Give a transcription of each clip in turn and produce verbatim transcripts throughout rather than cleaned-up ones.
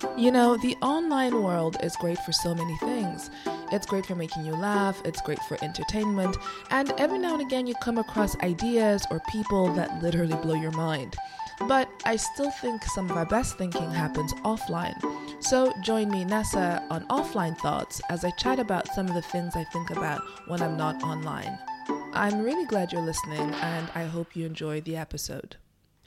You know, the online world is great for so many things. It's great for making you laugh, it's great for entertainment, and every now and again you come across ideas or people that literally blow your mind. But I still think some of our best thinking happens offline. So join me, Nessa, on Offline Thoughts as I chat about some of the things I think about when I'm not online. I'm really glad you're listening, and I hope you enjoy the episode.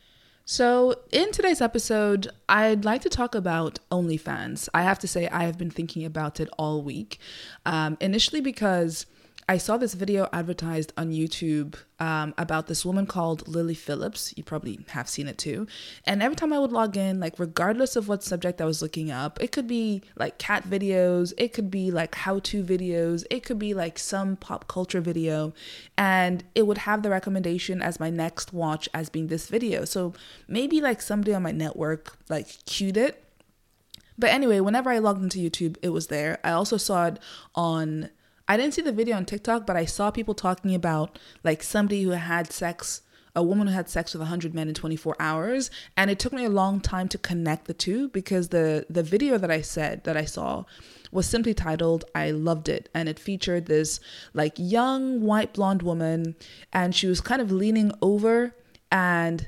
So in today's episode, I'd like to talk about OnlyFans. I have to say I have been thinking about it all week. Um, initially because I saw this video advertised on YouTube um, about this woman called Lily Phillips. You probably have seen it too. And every time I would log in, like regardless of what subject I was looking up, it could be like cat videos, it could be like how-to videos, it could be like some pop culture video, and it would have the recommendation as my next watch as being this video. So maybe like somebody on my network like cued it. But anyway, whenever I logged into YouTube, it was there. I also saw it on I didn't see the video on TikTok, but I saw people talking about like somebody who had sex, a woman who had sex with one hundred men in twenty-four hours. And it took me a long time to connect the two because the, the video that I said that I saw was simply titled, I Loved It. And it featured this like young white blonde woman, and she was kind of leaning over, and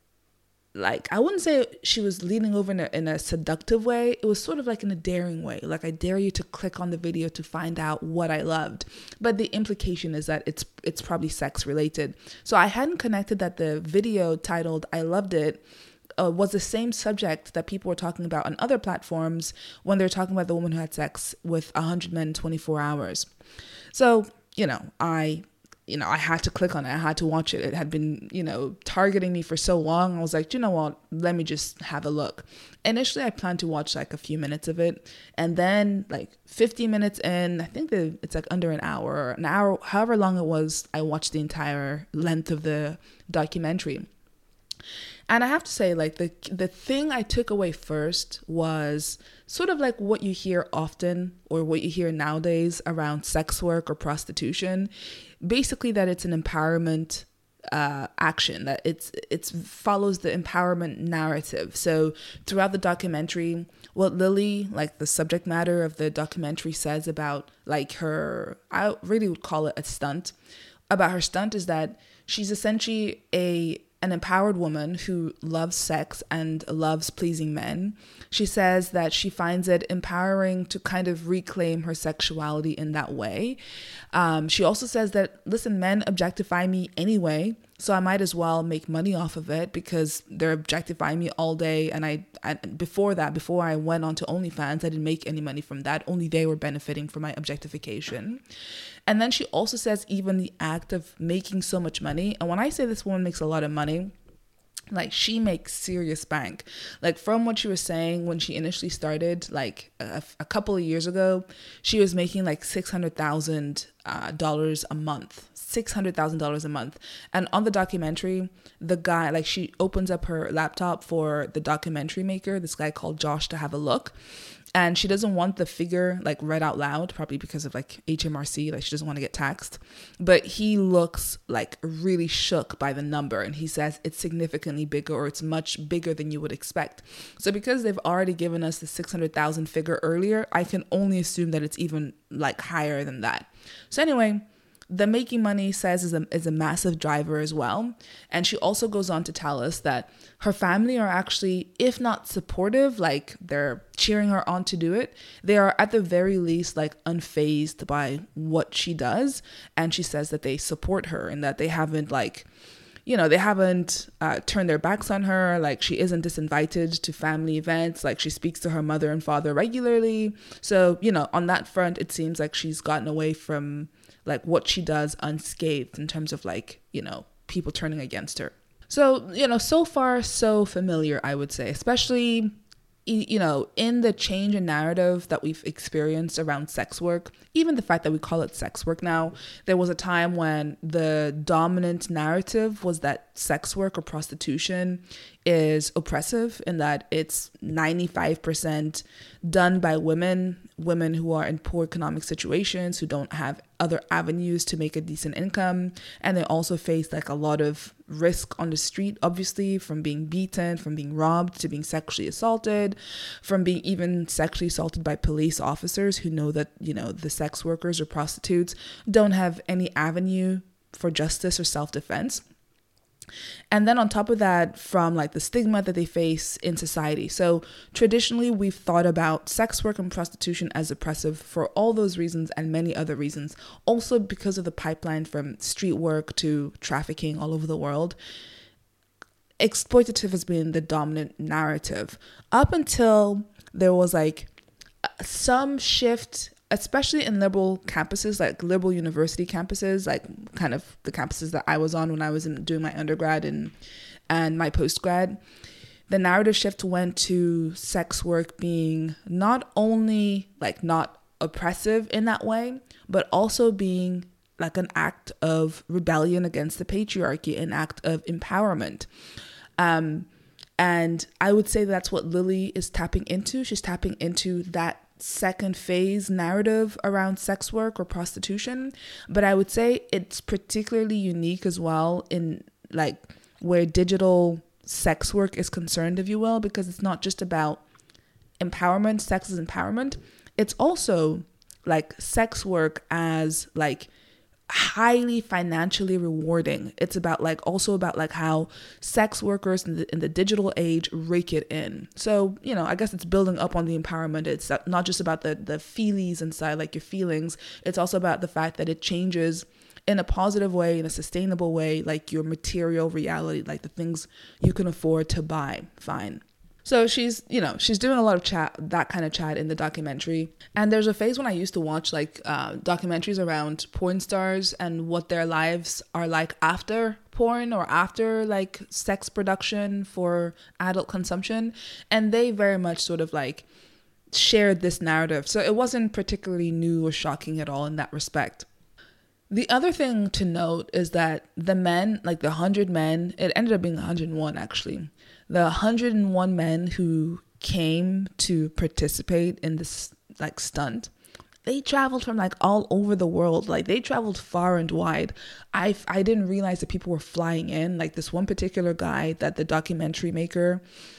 like, I wouldn't say she was leaning over in a, in a seductive way. It was sort of like in a daring way. Like, I dare you to click on the video to find out what I loved. But the implication is that it's it's probably sex related. So I hadn't connected that the video titled I Loved It uh, was the same subject that people were talking about on other platforms when they're talking about the woman who had sex with one hundred men in twenty-four hours. So, you know, I... you know, I had to click on it. I had to watch it. It had been, you know, targeting me for so long. I was like, you know what? Let me just have a look. Initially, I planned to watch like a few minutes of it. And then like fifty minutes in, I think that it's like under an hour or an hour, however long it was, I watched the entire length of the documentary. And I have to say, like, the the thing I took away first was sort of like what you hear often or what you hear nowadays around sex work or prostitution. Basically, that it's an empowerment uh, action, that it's it's follows the empowerment narrative. So throughout the documentary, what Lily, like the subject matter of the documentary, says about like her, I really would call it a stunt, about her stunt is that she's essentially a an empowered woman who loves sex and loves pleasing men. She says that she finds it empowering to kind of reclaim her sexuality in that way. Um, she also says that, listen, men objectify me anyway, so I might as well make money off of it because they're objectifying me all day. And I, I before that, before I went on to OnlyFans, I didn't make any money from that. Only they were benefiting from my objectification. And then she also says even the act of making so much money. And when I say this woman makes a lot of money, like she makes serious bank. Like from what she was saying when she initially started, like a, a couple of years ago, she was making like six hundred thousand dollars uh, a month. six hundred thousand dollars a month. And on the documentary, the guy, like she opens up her laptop for the documentary maker, this guy called Josh, to have a look. And she doesn't want the figure like read out loud, probably because of like H M R C, like she doesn't want to get taxed. But he looks like really shook by the number, and he says it's significantly bigger, or it's much bigger than you would expect. So because they've already given us the six hundred thousand figure earlier, I can only assume that it's even like higher than that. So anyway, the making money says is a, is a massive driver as well. And she also goes on to tell us that her family are actually, if not supportive, like they're cheering her on to do it, they are at the very least like unfazed by what she does. And she says that they support her and that they haven't like, you know, they haven't uh, turned their backs on her. Like she isn't disinvited to family events. Like she speaks to her mother and father regularly. So, you know, on that front, it seems like she's gotten away from like what she does unscathed in terms of like, you know, people turning against her. So, you know, so far so familiar, I would say, especially, you know, in the change in narrative that we've experienced around sex work, even the fact that we call it sex work now. There was a time when the dominant narrative was that sex work or prostitution is oppressive in that it's ninety-five percent done by women, women who are in poor economic situations, who don't have other avenues to make a decent income. And they also face like a lot of risk on the street, obviously, from being beaten, from being robbed, to being sexually assaulted, from being even sexually assaulted by police officers who know that, you know, the sex workers or prostitutes don't have any avenue for justice or self-defense. And then on top of that, from like the stigma that they face in society. So traditionally, we've thought about sex work and prostitution as oppressive for all those reasons and many other reasons. Also because of the pipeline from street work to trafficking all over the world. Exploitative has been the dominant narrative up until there was like some shift, especially in liberal campuses, like liberal university campuses, like kind of the campuses that I was on when I was in, doing my undergrad and and my postgrad. The narrative shift went to sex work being not only like not oppressive in that way, but also being like an act of rebellion against the patriarchy, an act of empowerment. Um, and I would say that's what Lily is tapping into. She's tapping into that second phase narrative around sex work or prostitution. But I would say it's particularly unique as well in like where digital sex work is concerned, if you will, because it's not just about empowerment, sex is empowerment. It's also like sex work as like highly financially rewarding. It's about like also about like how sex workers in the, in the digital age rake it in. So, you know, I guess it's building up on the empowerment. It's not just about the the feelies inside, like your feelings. It's also about the fact that it changes in a positive way, in a sustainable way, like your material reality, like the things you can afford to buy. Fine. So she's, you know, she's doing a lot of chat, that kind of chat in the documentary. And there's a phase when I used to watch like uh, documentaries around porn stars and what their lives are like after porn or after like sex production for adult consumption. And they very much sort of like shared this narrative. So it wasn't particularly new or shocking at all in that respect. The other thing to note is that the men, like the one hundred men, it ended up being one hundred one actually. The one hundred one men who came to participate in this like stunt, they traveled from like all over the world. Like they traveled far and wide. I I didn't realize that people were flying in. Like this one particular guy that the documentary maker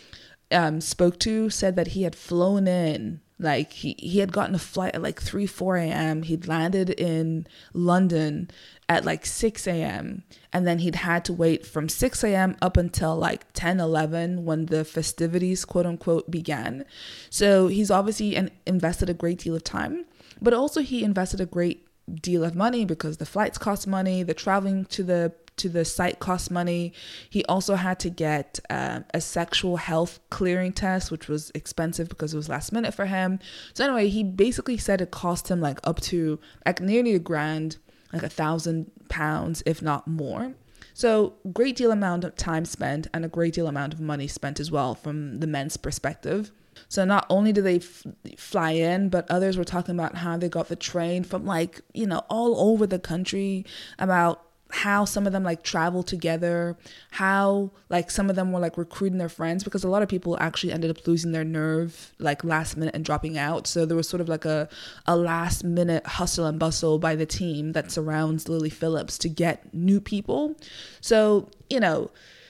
um, spoke to said that he had flown in. Like he, he had gotten a flight at like three, four a.m. He'd landed in London at like six a.m. And then he'd had to wait from six a.m. up until like ten, eleven when the festivities, quote unquote, began. So he's obviously an, invested a great deal of time, but also he invested a great deal of money because the flights cost money, the traveling to the to the site cost money. He also had to get uh, a sexual health clearing test, which was expensive because it was last minute for him. So anyway, he basically said it cost him like up to like nearly a grand, like a thousand pounds, if not more. So great deal amount of time spent and a great deal amount of money spent as well from the men's perspective. So not only did they f- fly in, but others were talking about how they got the train from like, you know, all over the country, about how some of them like travel together, how like some of them were like recruiting their friends, because a lot of people actually ended up losing their nerve like last minute and dropping out. So there was sort of like a, a last minute hustle and bustle by the team that surrounds Lily Phillips to get new people. So, you know,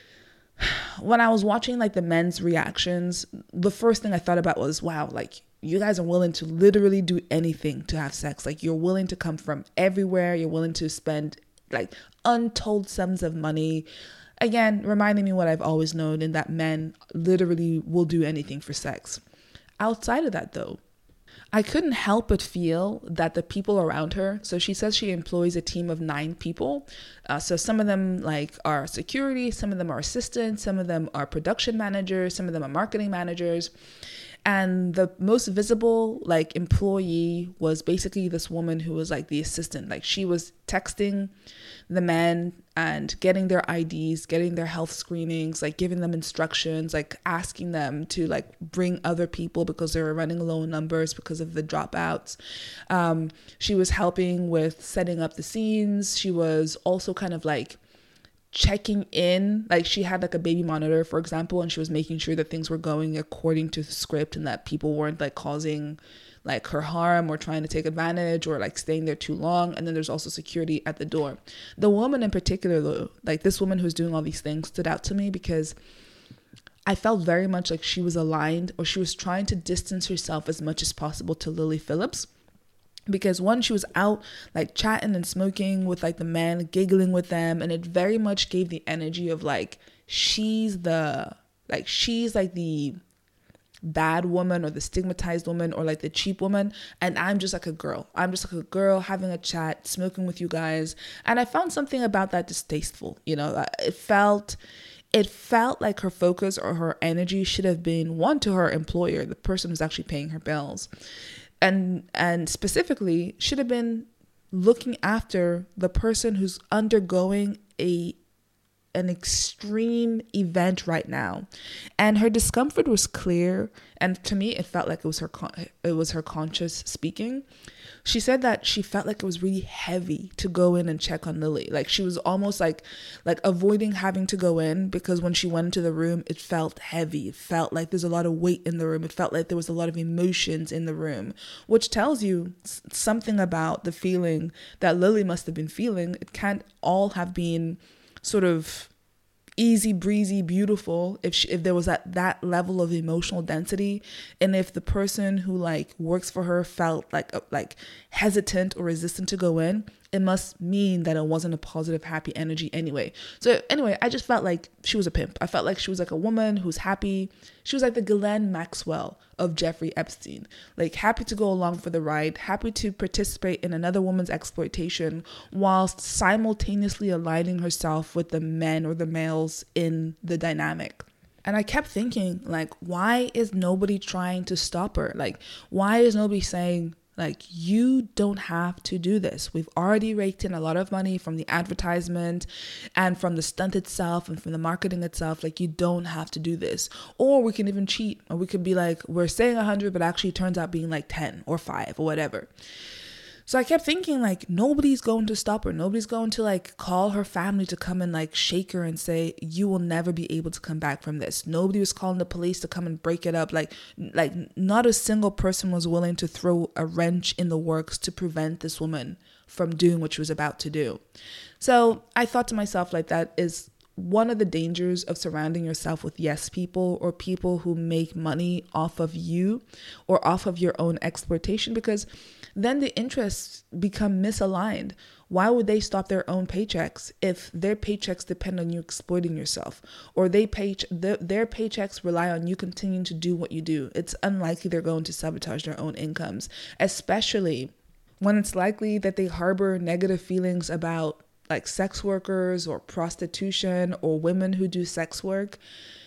when I was watching like the men's reactions, the first thing I thought about was, wow, like you guys are willing to literally do anything to have sex. Like you're willing to come from everywhere. You're willing to spend like untold sums of money. Again, reminding me what I've always known, in that men literally will do anything for sex. Outside of that though, I couldn't help but feel that the people around her, so she says she employs a team of nine people. Uh, so some of them like are security, some of them are assistants, some of them are production managers, some of them are marketing managers. And the most visible like employee was basically this woman who was like the assistant. Like she was texting the men and getting their I Ds, getting their health screenings, like giving them instructions, like asking them to like bring other people because they were running low numbers because of the dropouts. Um, she was helping with setting up the scenes. She was also kind of like checking in, like she had like a baby monitor, for example, and she was making sure that things were going according to the script and that people weren't like causing like her harm or trying to take advantage or like staying there too long. And then there's also security at the door. The woman in particular, though, like this woman who's doing all these things stood out to me because I felt very much like she was aligned, or she was trying to distance herself as much as possible to Lily Phillips. Because one, she was out like chatting and smoking with like the men, giggling with them, and it very much gave the energy of like she's the like she's like the bad woman or the stigmatized woman or like the cheap woman, and I'm just like a girl. I'm just like a girl having a chat, smoking with you guys. And I found something about that distasteful. You know, it felt it felt like her focus or her energy should have been one to her employer, the person who's actually paying her bills. And and specifically should have been looking after the person who's undergoing a an extreme event right now. And her discomfort was clear, and to me it felt like it was her con- it was her conscious speaking. She said that she felt like it was really heavy to go in and check on Lily. Like she was almost like like avoiding having to go in, because when she went into the room, it felt heavy. It felt like there's a lot of weight in the room. It felt like there was a lot of emotions in the room, which tells you something about the feeling that Lily must have been feeling. It can't all have been sort of easy breezy beautiful if she, if there was that that level of emotional density, and if the person who like works for her felt like uh, like hesitant or resistant to go in, it must mean that it wasn't a positive, happy energy anyway. So anyway, I just felt like she was a pimp. I felt like she was like a woman who's happy. She was like the Ghislaine Maxwell of Jeffrey Epstein, like happy to go along for the ride, happy to participate in another woman's exploitation whilst simultaneously aligning herself with the men or the males in the dynamic. And I kept thinking, like, why is nobody trying to stop her? Like, why is nobody saying, like, you don't have to do this. We've already raked in a lot of money from the advertisement and from the stunt itself and from the marketing itself. Like, you don't have to do this. Or we can even cheat. Or we could be like, we're saying one hundred, but actually it turns out being like ten or five or whatever. So I kept thinking, like, nobody's going to stop her. Nobody's going to, like, call her family to come and, like, shake her and say, you will never be able to come back from this. Nobody was calling the police to come and break it up. Like, like not a single person was willing to throw a wrench in the works to prevent this woman from doing what she was about to do. So I thought to myself, like, that is one of the dangers of surrounding yourself with yes people, or people who make money off of you or off of your own exploitation, because then the interests become misaligned. Why would they stop their own paychecks if their paychecks depend on you exploiting yourself, or they pay their, their paychecks rely on you continuing to do what you do? It's unlikely they're going to sabotage their own incomes, especially when it's likely that they harbor negative feelings about like sex workers or prostitution or women who do sex work.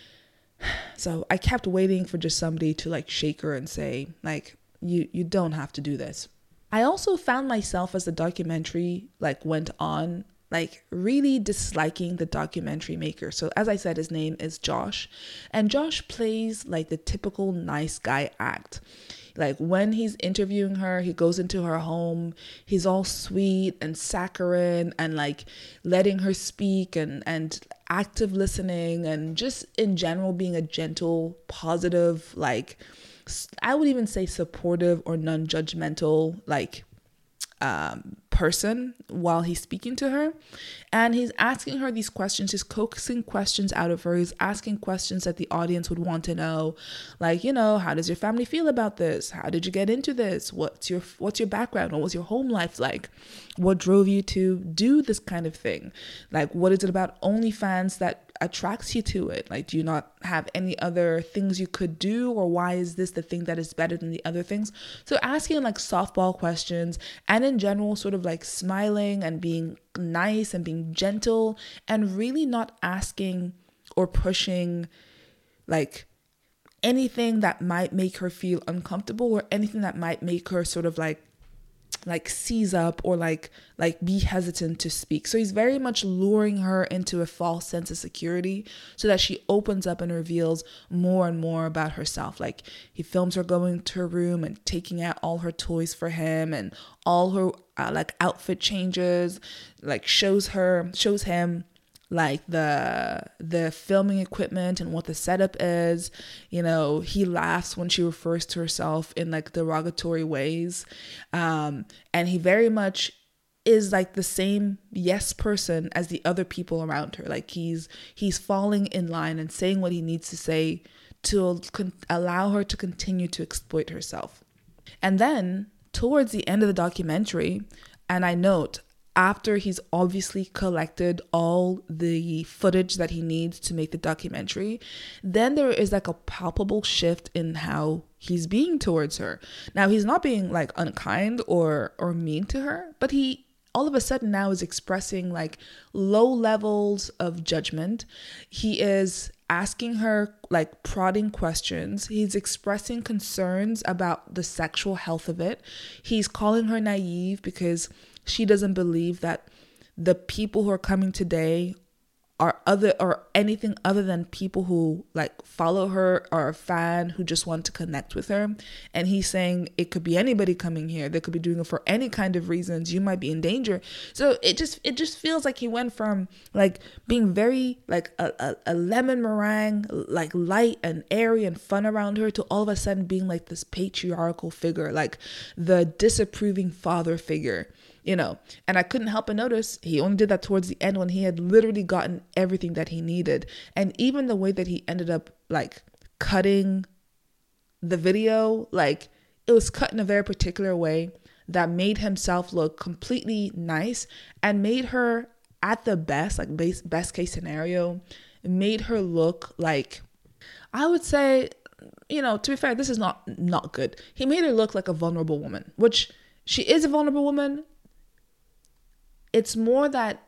So I kept waiting for just somebody to like shake her and say, like, you you don't have to do this. I also found myself, as the documentary like went on, like really disliking the documentary maker. So as I said, his name is Josh, and Josh plays like the typical nice guy act. Like when he's interviewing her, he goes into her home, he's all sweet and saccharine and like letting her speak and, and active listening, and just in general being a gentle, positive, like I would even say supportive or non-judgmental, like um, person while he's speaking to her. And he's asking her these questions, he's coaxing questions out of her. He's asking questions that the audience would want to know. Like, you know, how does your family feel about this? How did you get into this? What's your, what's your background? What was your home life like? What drove you to do this kind of thing? Like, what is it about OnlyFans that attracts you to it? Like, do you not have any other things you could do, or why is this the thing that is better than the other things? So asking like softball questions, and in general sort of like smiling and being nice and being gentle, and really not asking or pushing like anything that might make her feel uncomfortable, or anything that might make her sort of like like seize up or like like be hesitant to speak. So he's very much luring her into a false sense of security so that she opens up and reveals more and more about herself. Like he films her going to her room and taking out all her toys for him and all her uh, like outfit changes, like shows her shows him like the the filming equipment and what the setup is. You know, he laughs when she refers to herself in like derogatory ways. Um, and he very much is like the same yes person as the other people around her. Like he's he's falling in line and saying what he needs to say to con- allow her to continue to exploit herself. And then towards the end of the documentary, and I note, after he's obviously collected all the footage that he needs to make the documentary, then there is like a palpable shift in how he's being towards her. Now, he's not being like unkind or or mean to her, but he all of a sudden now is expressing like low levels of judgment. He is asking her like prodding questions. He's expressing concerns about the sexual health of it. He's calling her naive because she doesn't believe that the people who are coming today are other or anything other than people who like follow her or a fan who just want to connect with her. And he's saying it could be anybody coming here. They could be doing it for any kind of reasons. You might be in danger. So it just it just feels like he went from like being very like a, a, a lemon meringue, like light and airy and fun around her, to all of a sudden being like this patriarchal figure, like the disapproving father figure. You know, and I couldn't help but notice he only did that towards the end when he had literally gotten everything that he needed. And even the way that he ended up like cutting the video, like it was cut in a very particular way that made himself look completely nice and made her at the best, like best, best case scenario, made her look like, I would say, you know, to be fair, this is not, not good. He made her look like a vulnerable woman, which she is a vulnerable woman. It's more that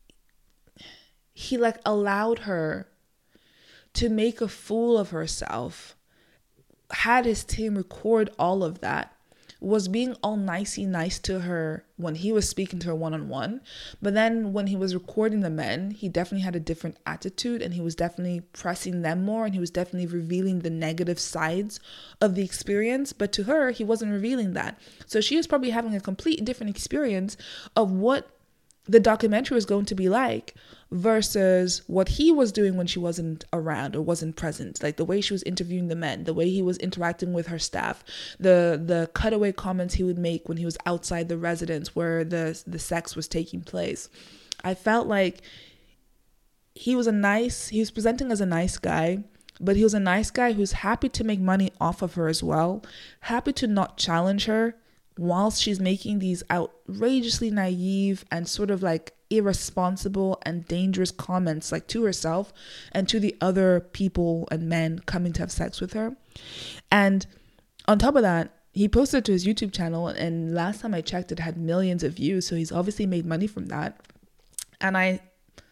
he like allowed her to make a fool of herself, had his team record all of that, was being all nicey nice to her when he was speaking to her one-on-one. But then when he was recording the men, he definitely had a different attitude, and he was definitely pressing them more, and he was definitely revealing the negative sides of the experience. But to her, he wasn't revealing that. So she was probably having a completely different experience of what the documentary was going to be like versus what he was doing when she wasn't around or wasn't present. Like the way she was interviewing the men, the way he was interacting with her staff, the the cutaway comments he would make when he was outside the residence where the the sex was taking place. I felt like he was a nice, he was presenting as a nice guy, but he was a nice guy who's happy to make money off of her as well, happy to not challenge her whilst she's making these outrageously naive and sort of like irresponsible and dangerous comments, like to herself and to the other people and men coming to have sex with her. And on top of that, he posted to his YouTube channel, and last time I checked, it had millions of views. So he's obviously made money from that. And I,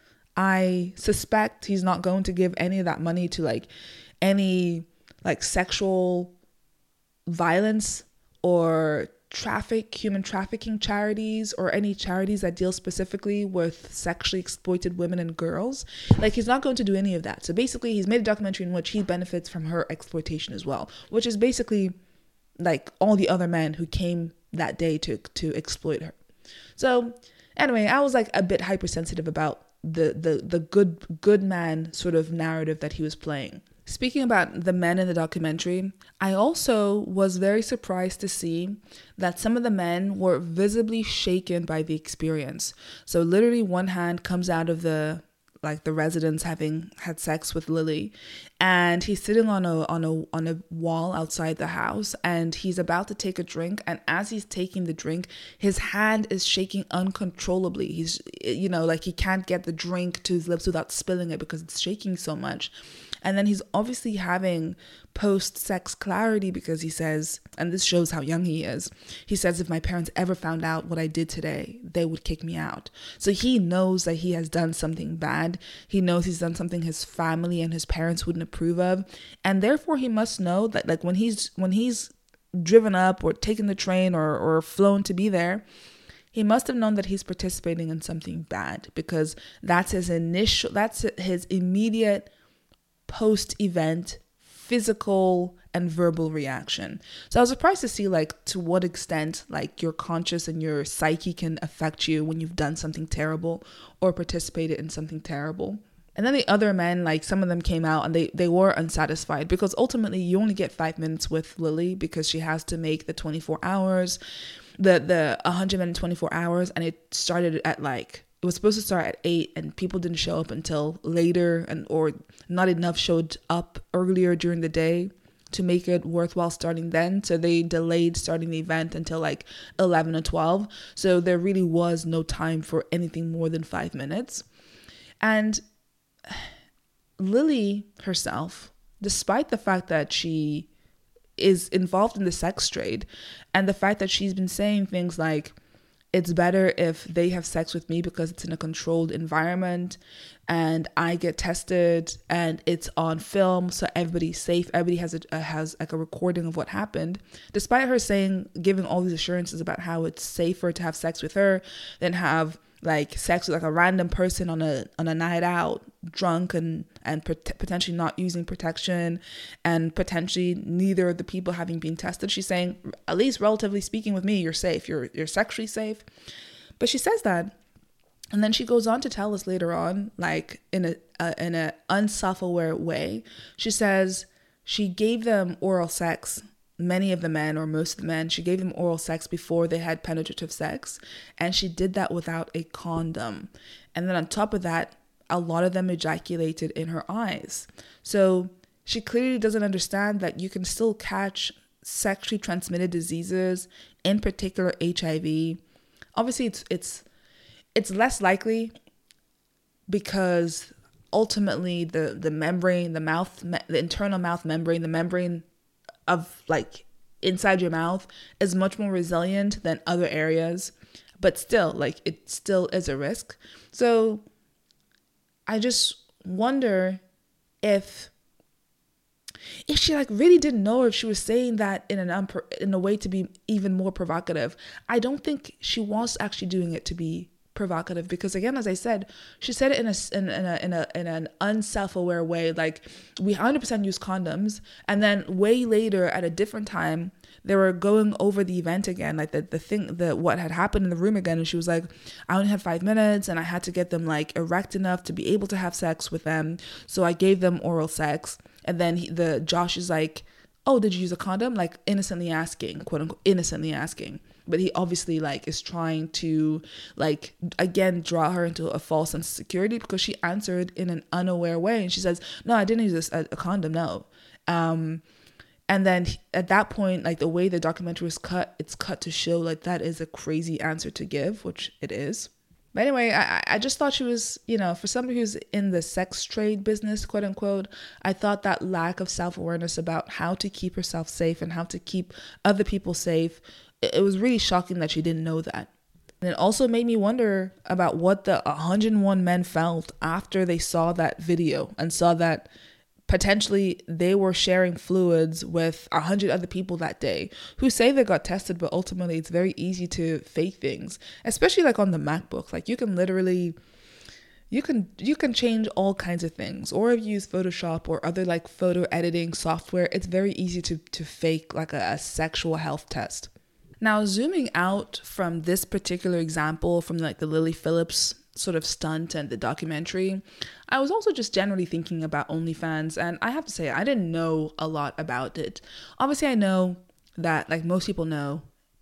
I suspect he's not going to give any of that money to like any like sexual violence or traffic, human trafficking charities, or any charities that deal specifically with sexually exploited women and girls. Like he's not going to do any of that. So basically he's made a documentary in which he benefits from her exploitation as well, which is basically like all the other men who came that day to to exploit her. So anyway, I was like a bit hypersensitive about the the the good good man sort of narrative that he was playing. Speaking about the men in the documentary, I also was very surprised to see that some of the men were visibly shaken by the experience. So literally one hand comes out of the like the residence having had sex with Lily, and he's sitting on a on a on a wall outside the house, and he's about to take a drink, and as he's taking the drink, his hand is shaking uncontrollably. He's, you know, like he can't get the drink to his lips without spilling it because it's shaking so much. And then he's obviously having post-sex clarity because he says, and this shows how young he is, he says, if my parents ever found out what I did today, they would kick me out. So he knows that he has done something bad. He knows he's done something his family and his parents wouldn't approve of. And therefore he must know that like when he's when he's driven up or taken the train or, or flown to be there, he must have known that he's participating in something bad, because that's his initial, that's his immediate post-event physical and verbal reaction. So I was surprised to see like to what extent like your conscious and your psyche can affect you when you've done something terrible or participated in something terrible. And then the other men, like some of them came out and they, they were unsatisfied because ultimately you only get five minutes with Lily because she has to make the twenty-four hours, the, the one hundred twenty-four hours. And it started at like, it was supposed to start at eight and people didn't show up until later, and or not enough showed up earlier during the day to make it worthwhile starting then. So they delayed starting the event until like eleven or twelve. So there really was no time for anything more than five minutes. And Lily herself, despite the fact that she is involved in the sex trade and the fact that she's been saying things like, it's better if they have sex with me because it's in a controlled environment and I get tested and it's on film, so everybody's safe. Everybody has a, has like a recording of what happened. Despite her saying, giving all these assurances about how it's safer to have sex with her than have like sex with like a random person on a on a night out, drunk and and pot- potentially not using protection, and potentially neither of the people having been tested. She's saying, at least relatively speaking, with me, you're safe. You're you're sexually safe. But she says that, and then she goes on to tell us later on, like in a uh, in a unself-aware way, she says she gave them oral sex. Many of the men, or most of the men, she gave them oral sex before they had penetrative sex. And she did that without a condom. And then on top of that, a lot of them ejaculated in her eyes. So she clearly doesn't understand that you can still catch sexually transmitted diseases, in particular H I V. Obviously, it's it's it's less likely because ultimately the, the membrane, the mouth, the internal mouth membrane, the membrane of like inside your mouth is much more resilient than other areas, but still like it still is a risk. So I just wonder if if she like really didn't know, or if she was saying that in an unpro- in a way to be even more provocative. I don't think she was actually doing it to be provocative, because again, as I said, she said it in a in, in a in a in an unself-aware way, like we one hundred percent use condoms, and then way later at a different time they were going over the event again, like the the thing the what had happened in the room again, and she was like, I only had five minutes and I had to get them like erect enough to be able to have sex with them, so I gave them oral sex. And then he, the Josh is like, oh, did you use a condom? Like innocently asking, quote unquote, innocently asking. But he obviously like is trying to like, again, draw her into a false sense of security, because she answered in an unaware way. And she says, no, I didn't use a, a condom. No. Um, and then he, at that point, like the way the documentary is cut, it's cut to show like that is a crazy answer to give, which it is. But anyway, I, I just thought she was, you know, for somebody who's in the sex trade business, quote unquote, I thought that lack of self-awareness about how to keep herself safe and how to keep other people safe, it, it was really shocking that she didn't know that. And it also made me wonder about what the one hundred one men felt after they saw that video and saw that potentially they were sharing fluids with a hundred other people that day who say they got tested, but ultimately it's very easy to fake things, especially like on the MacBook. Like you can literally, you can you can change all kinds of things, or if you use Photoshop or other like photo editing software, it's very easy to to fake like a, a sexual health test. Now, zooming out from this particular example, from like the Lily Phillips sort of stunt and the documentary, I was also just generally thinking about OnlyFans, and I have to say I didn't know a lot about it. Obviously, I know that, like most people know,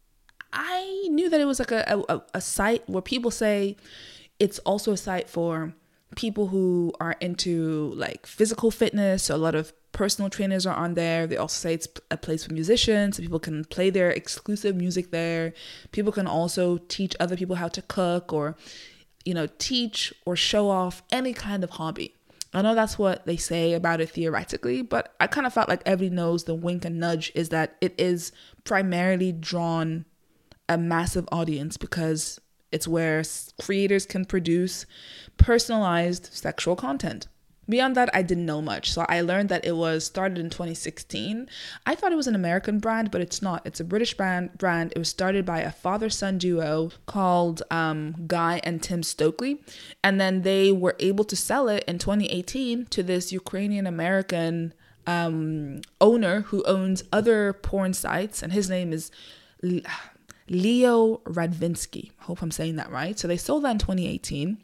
I knew that it was like a, a, a site where people say it's also a site for people who are into like physical fitness. So a lot of personal trainers are on there. They also say it's a place for musicians, so people can play their exclusive music there. People can also teach other people how to cook, or you know, teach or show off any kind of hobby. I know that's what they say about it theoretically, but I kind of felt like everybody knows the wink and nudge is that it is primarily drawn a massive audience, because it's where creators can produce personalized sexual content. Beyond that, I didn't know much. So I learned that it was started in twenty sixteen. I thought it was an American brand, but it's not. It's a British brand. brand. It was started by a father-son duo called um, Guy and Tim Stokely. And then they were able to sell it in twenty eighteen to this Ukrainian-American um, owner who owns other porn sites, and his name is Leo Radvinsky. I hope I'm saying that right. So they sold that in twenty eighteen.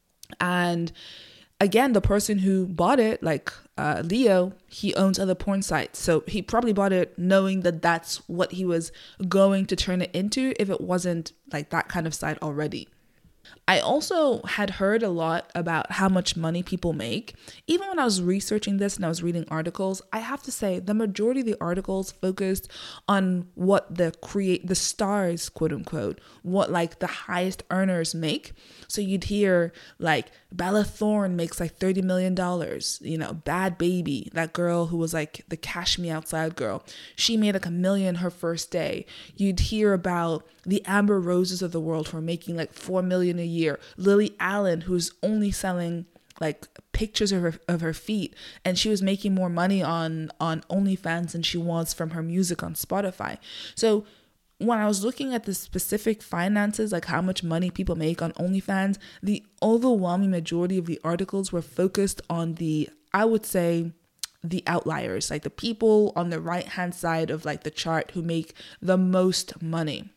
And again, the person who bought it, like uh, Leo, he owns other porn sites. So he probably bought it knowing that that's what he was going to turn it into if it wasn't like that kind of site already. I also had heard a lot about how much money people make. Even when I was researching this and I was reading articles, I have to say the majority of the articles focused on what the create the stars, quote unquote, what like the highest earners make. So you'd hear like Bella Thorne makes like thirty million dollars, you know, Bad Baby, that girl who was like the Cash Me Outside girl, she made like a million her first day. You'd hear about the Amber Roses of the world who are making like four million a year. Lily Allen, who's only selling like pictures of her of her feet, and she was making more money on on OnlyFans than she was from her music on Spotify. So when I was looking at the specific finances, like how much money people make on OnlyFans, the overwhelming majority of the articles were focused on the, I would say, the outliers, like the people on the right hand side of like the chart who make the most money.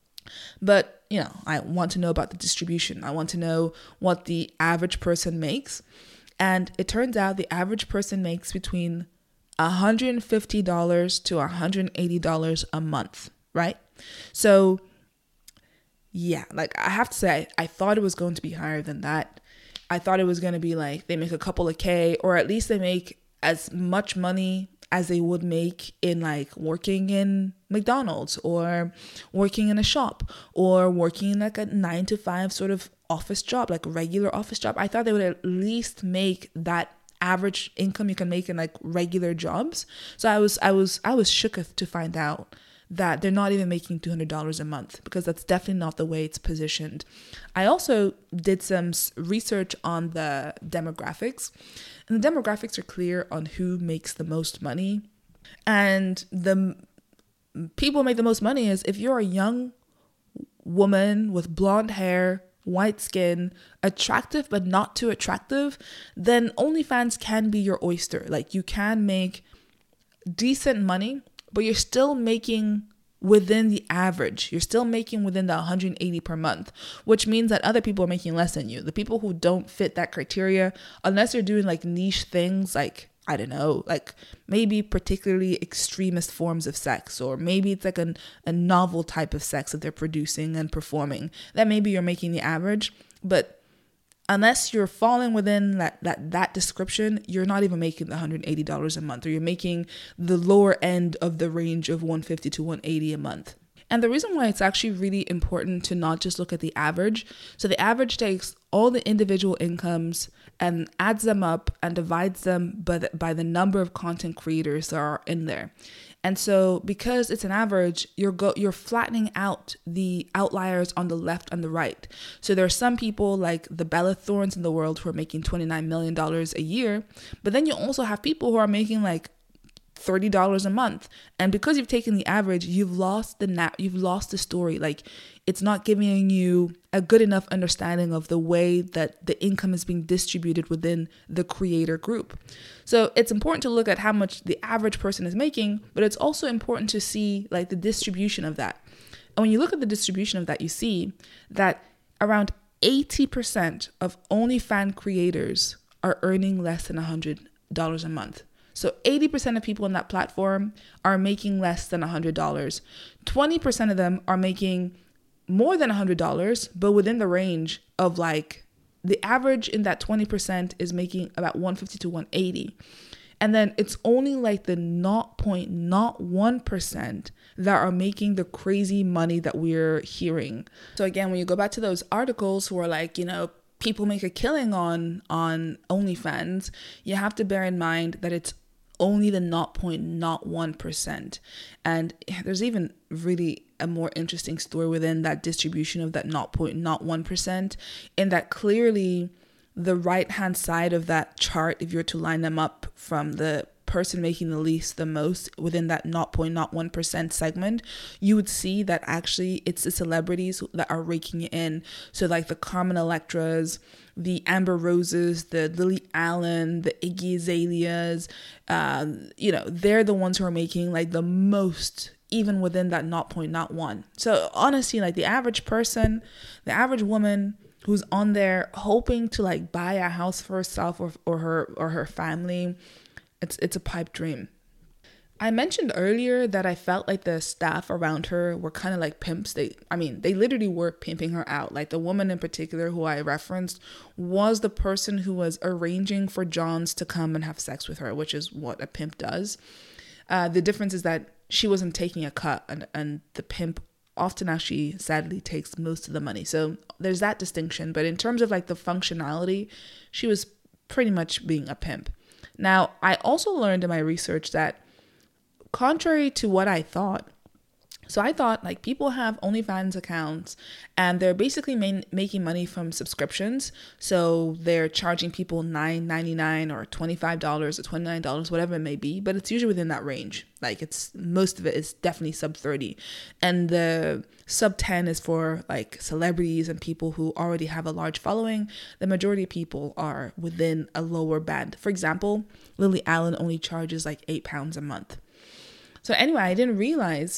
But, you know, I want to know about the distribution. I want to know what the average person makes. And it turns out the average person makes between one hundred fifty dollars to one hundred eighty dollars a month, right? So, yeah, like I have to say, I thought it was going to be higher than that. I thought it was going to be like they make a couple of K, or at least they make as much money as they would make in like working in McDonald's or working in a shop or working in like a nine to five sort of office job, like a regular office job. I thought they would at least make that average income you can make in like regular jobs. So I was, I was, I was shook to find out that they're not even making two hundred dollars a month, because that's definitely not the way it's positioned. I also did some research on the demographics, and the demographics are clear on who makes the most money. And the people who make the most money is if you're a young woman with blonde hair, white skin, attractive but not too attractive, then OnlyFans can be your oyster. Like you can make decent money, but you're still making within the average. You're still making within the one hundred eighty per month, which means that other people are making less than you. The people who don't fit that criteria, unless you're doing like niche things, like, I don't know, like maybe particularly extremist forms of sex, or maybe it's like an, a novel type of sex that they're producing and performing, that maybe you're making the average. But unless you're falling within that, that that description, you're not even making the one hundred eighty dollars a month, or you're making the lower end of the range of one hundred fifty to one hundred eighty a month. And the reason why it's actually really important to not just look at the average. So the average takes all the individual incomes and adds them up and divides them by the, by the number of content creators that are in there. And so because it's an average, you're go you're flattening out the outliers on the left and the right. So there are some people like the Bella Thornes in the world who are making twenty-nine million dollars a year, but then you also have people who are making like thirty dollars a month. And because you've taken the average, you've lost the na- you've lost the story. Like it's not giving you a good enough understanding of the way that the income is being distributed within the creator group. So it's important to look at how much the average person is making, but it's also important to see like the distribution of that. And when you look at the distribution of that, you see that around eighty percent of OnlyFans creators are earning less than one hundred dollars a month. So eighty percent of people on that platform are making less than one hundred dollars. twenty percent of them are making more than one hundred dollars, but within the range of like the average in that twenty percent is making about one hundred fifty to one hundred eighty. And then it's only like the zero point zero one percent that are making the crazy money that we're hearing. So again, when you go back to those articles who are like, you know, people make a killing on on OnlyFans, you have to bear in mind that it's only the zero point zero one percent. And there's even really a more interesting story within that distribution of that zero point zero one percent, in that clearly the right hand side of that chart, if you're to line them up from the person making the least the most within that zero point zero one percent segment, you would see that actually it's the celebrities that are raking it in. So like the Carmen Electras, the Amber Roses, the Lily Allen, the Iggy Azaleas, uh, you know, they're the ones who are making like the most, even within that zero point zero one. So honestly, like the average person, the average woman who's on there hoping to like buy a house for herself or, or her or her family, it's it's a pipe dream. I mentioned earlier that I felt like the staff around her were kind of like pimps. They, I mean, they literally were pimping her out. Like the woman in particular who I referenced was the person who was arranging for Johns to come and have sex with her, which is what a pimp does. Uh, the difference is that she wasn't taking a cut, and, and the pimp often actually sadly takes most of the money. So there's that distinction. But in terms of like the functionality, she was pretty much being a pimp. Now, I also learned in my research that contrary to what I thought, so I thought like people have OnlyFans accounts and they're basically main, making money from subscriptions. So they're charging people nine ninety-nine or twenty-five dollars or twenty-nine dollars, whatever it may be. But it's usually within that range. Like it's most of it is definitely sub thirty. And the sub ten is for like celebrities and people who already have a large following. The majority of people are within a lower band. For example, Lily Allen only charges like eight pounds a month. So anyway, I didn't realize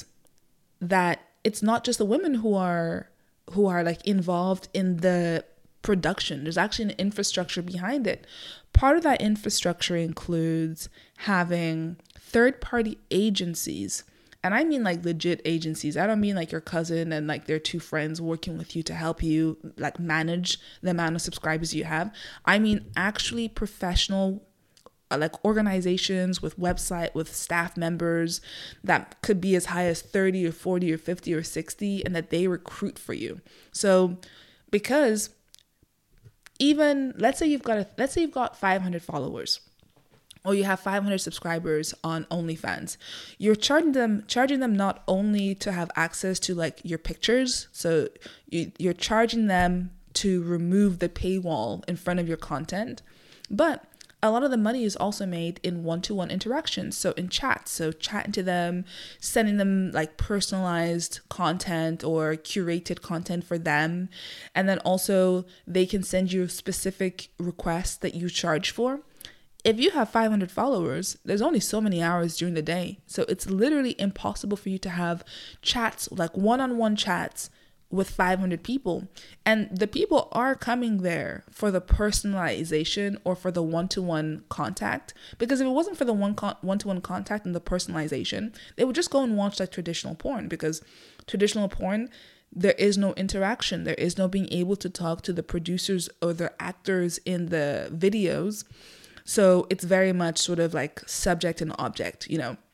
that it's not just the women who are who are like involved in the production. There's actually an infrastructure behind it. Part of that infrastructure includes having third-party agencies. And I mean like legit agencies. I don't mean like your cousin and like their two friends working with you to help you like manage the amount of subscribers you have. I mean actually professional like organizations with website with staff members that could be as high as thirty or forty or fifty or sixty, and that they recruit for you. So because even let's say you've got a let's say you've got five hundred followers, or you have five hundred subscribers on OnlyFans, you're charging them charging them not only to have access to like your pictures, so you, you're charging them to remove the paywall in front of your content, but a lot of the money is also made in one-to-one interactions. So in chats, so chatting to them, sending them like personalized content or curated content for them. And then also they can send you specific requests that you charge for. If you have five hundred followers, there's only so many hours during the day. So it's literally impossible for you to have chats, like one-on-one chats with five hundred people. And the people are coming there for the personalization or for the one-to-one contact, because if it wasn't for the one con- one-to-one contact and the personalization, they would just go and watch like traditional porn, because traditional porn, there is no interaction. There is no being able to talk to the producers or the actors in the videos. So it's very much sort of like subject and object, you know.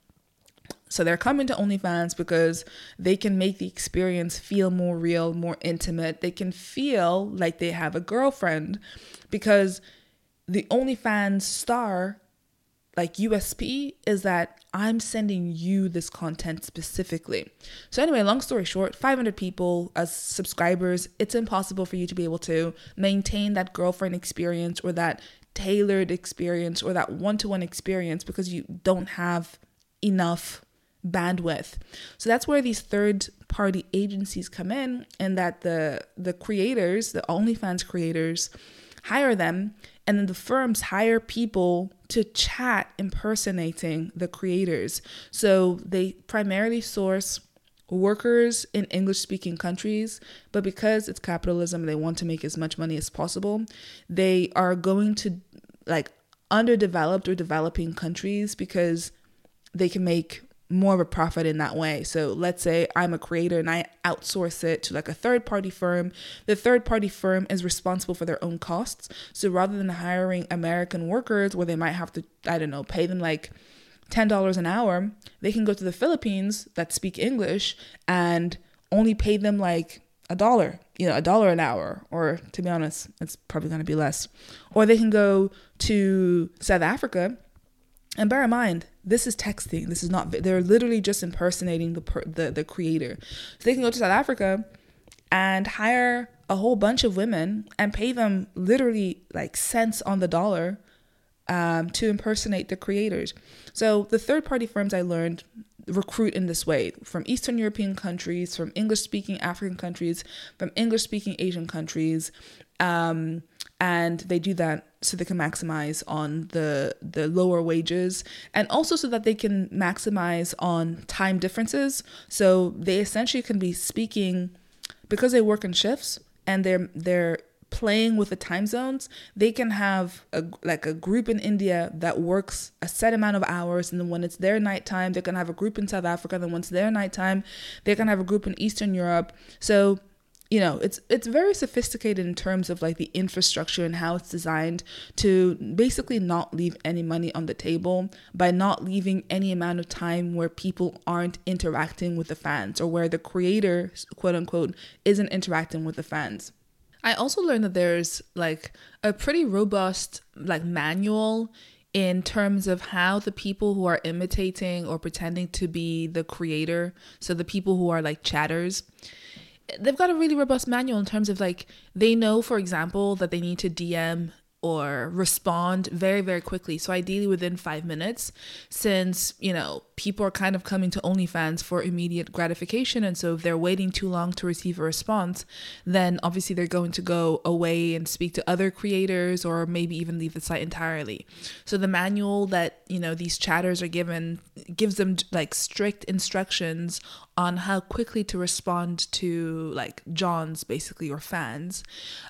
So they're coming to OnlyFans because they can make the experience feel more real, more intimate. They can feel like they have a girlfriend, because the OnlyFans star, like U S P, is that I'm sending you this content specifically. So anyway, long story short, five hundred people as subscribers, it's impossible for you to be able to maintain that girlfriend experience or that tailored experience or that one-to-one experience, because you don't have enough bandwidth. So that's where these third party agencies come in, and that the the creators, the OnlyFans creators, hire them, and then the firms hire people to chat impersonating the creators. So they primarily source workers in English speaking countries, but because it's capitalism, they want to make as much money as possible. They are going to like underdeveloped or developing countries because they can make more of a profit in that way. So let's say I'm a creator and I outsource it to like a third party firm. The third party firm is responsible for their own costs. So rather than hiring American workers where they might have to, I don't know, pay them like ten dollars an hour, they can go to the Philippines that speak English and only pay them like a dollar, you know, a dollar an hour, or to be honest, it's probably going to be less. Or they can go to South Africa. And bear in mind, this is texting. This is not, they're literally just impersonating the, per, the the creator. So they can go to South Africa and hire a whole bunch of women and pay them literally like cents on the dollar um, to impersonate the creators. So the third-party firms I learned recruit in this way, from Eastern European countries, from English-speaking African countries, from English-speaking Asian countries, um, and they do that so they can maximize on the the lower wages, and also so that they can maximize on time differences. So they essentially can be speaking, because they work in shifts and they're they're playing with the time zones, they can have a, like a group in India that works a set amount of hours, and then when it's their nighttime, they can have a group in South Africa, and then when it's their nighttime, they can have a group in Eastern Europe. So, you know, it's it's very sophisticated in terms of like the infrastructure and how it's designed to basically not leave any money on the table by not leaving any amount of time where people aren't interacting with the fans, or where the creator, quote unquote, isn't interacting with the fans. I also learned that there's like a pretty robust like manual in terms of how the people who are imitating or pretending to be the creator, so the people who are like chatters, they've got a really robust manual in terms of like, they know, for example, that they need to D M or respond very, very quickly. So ideally within five minutes, since, you know, people are kind of coming to OnlyFans for immediate gratification. And so if they're waiting too long to receive a response, then obviously they're going to go away and speak to other creators, or maybe even leave the site entirely. So the manual that, you know, these chatters are given gives them like strict instructions on how quickly to respond to like Johns, basically, or fans.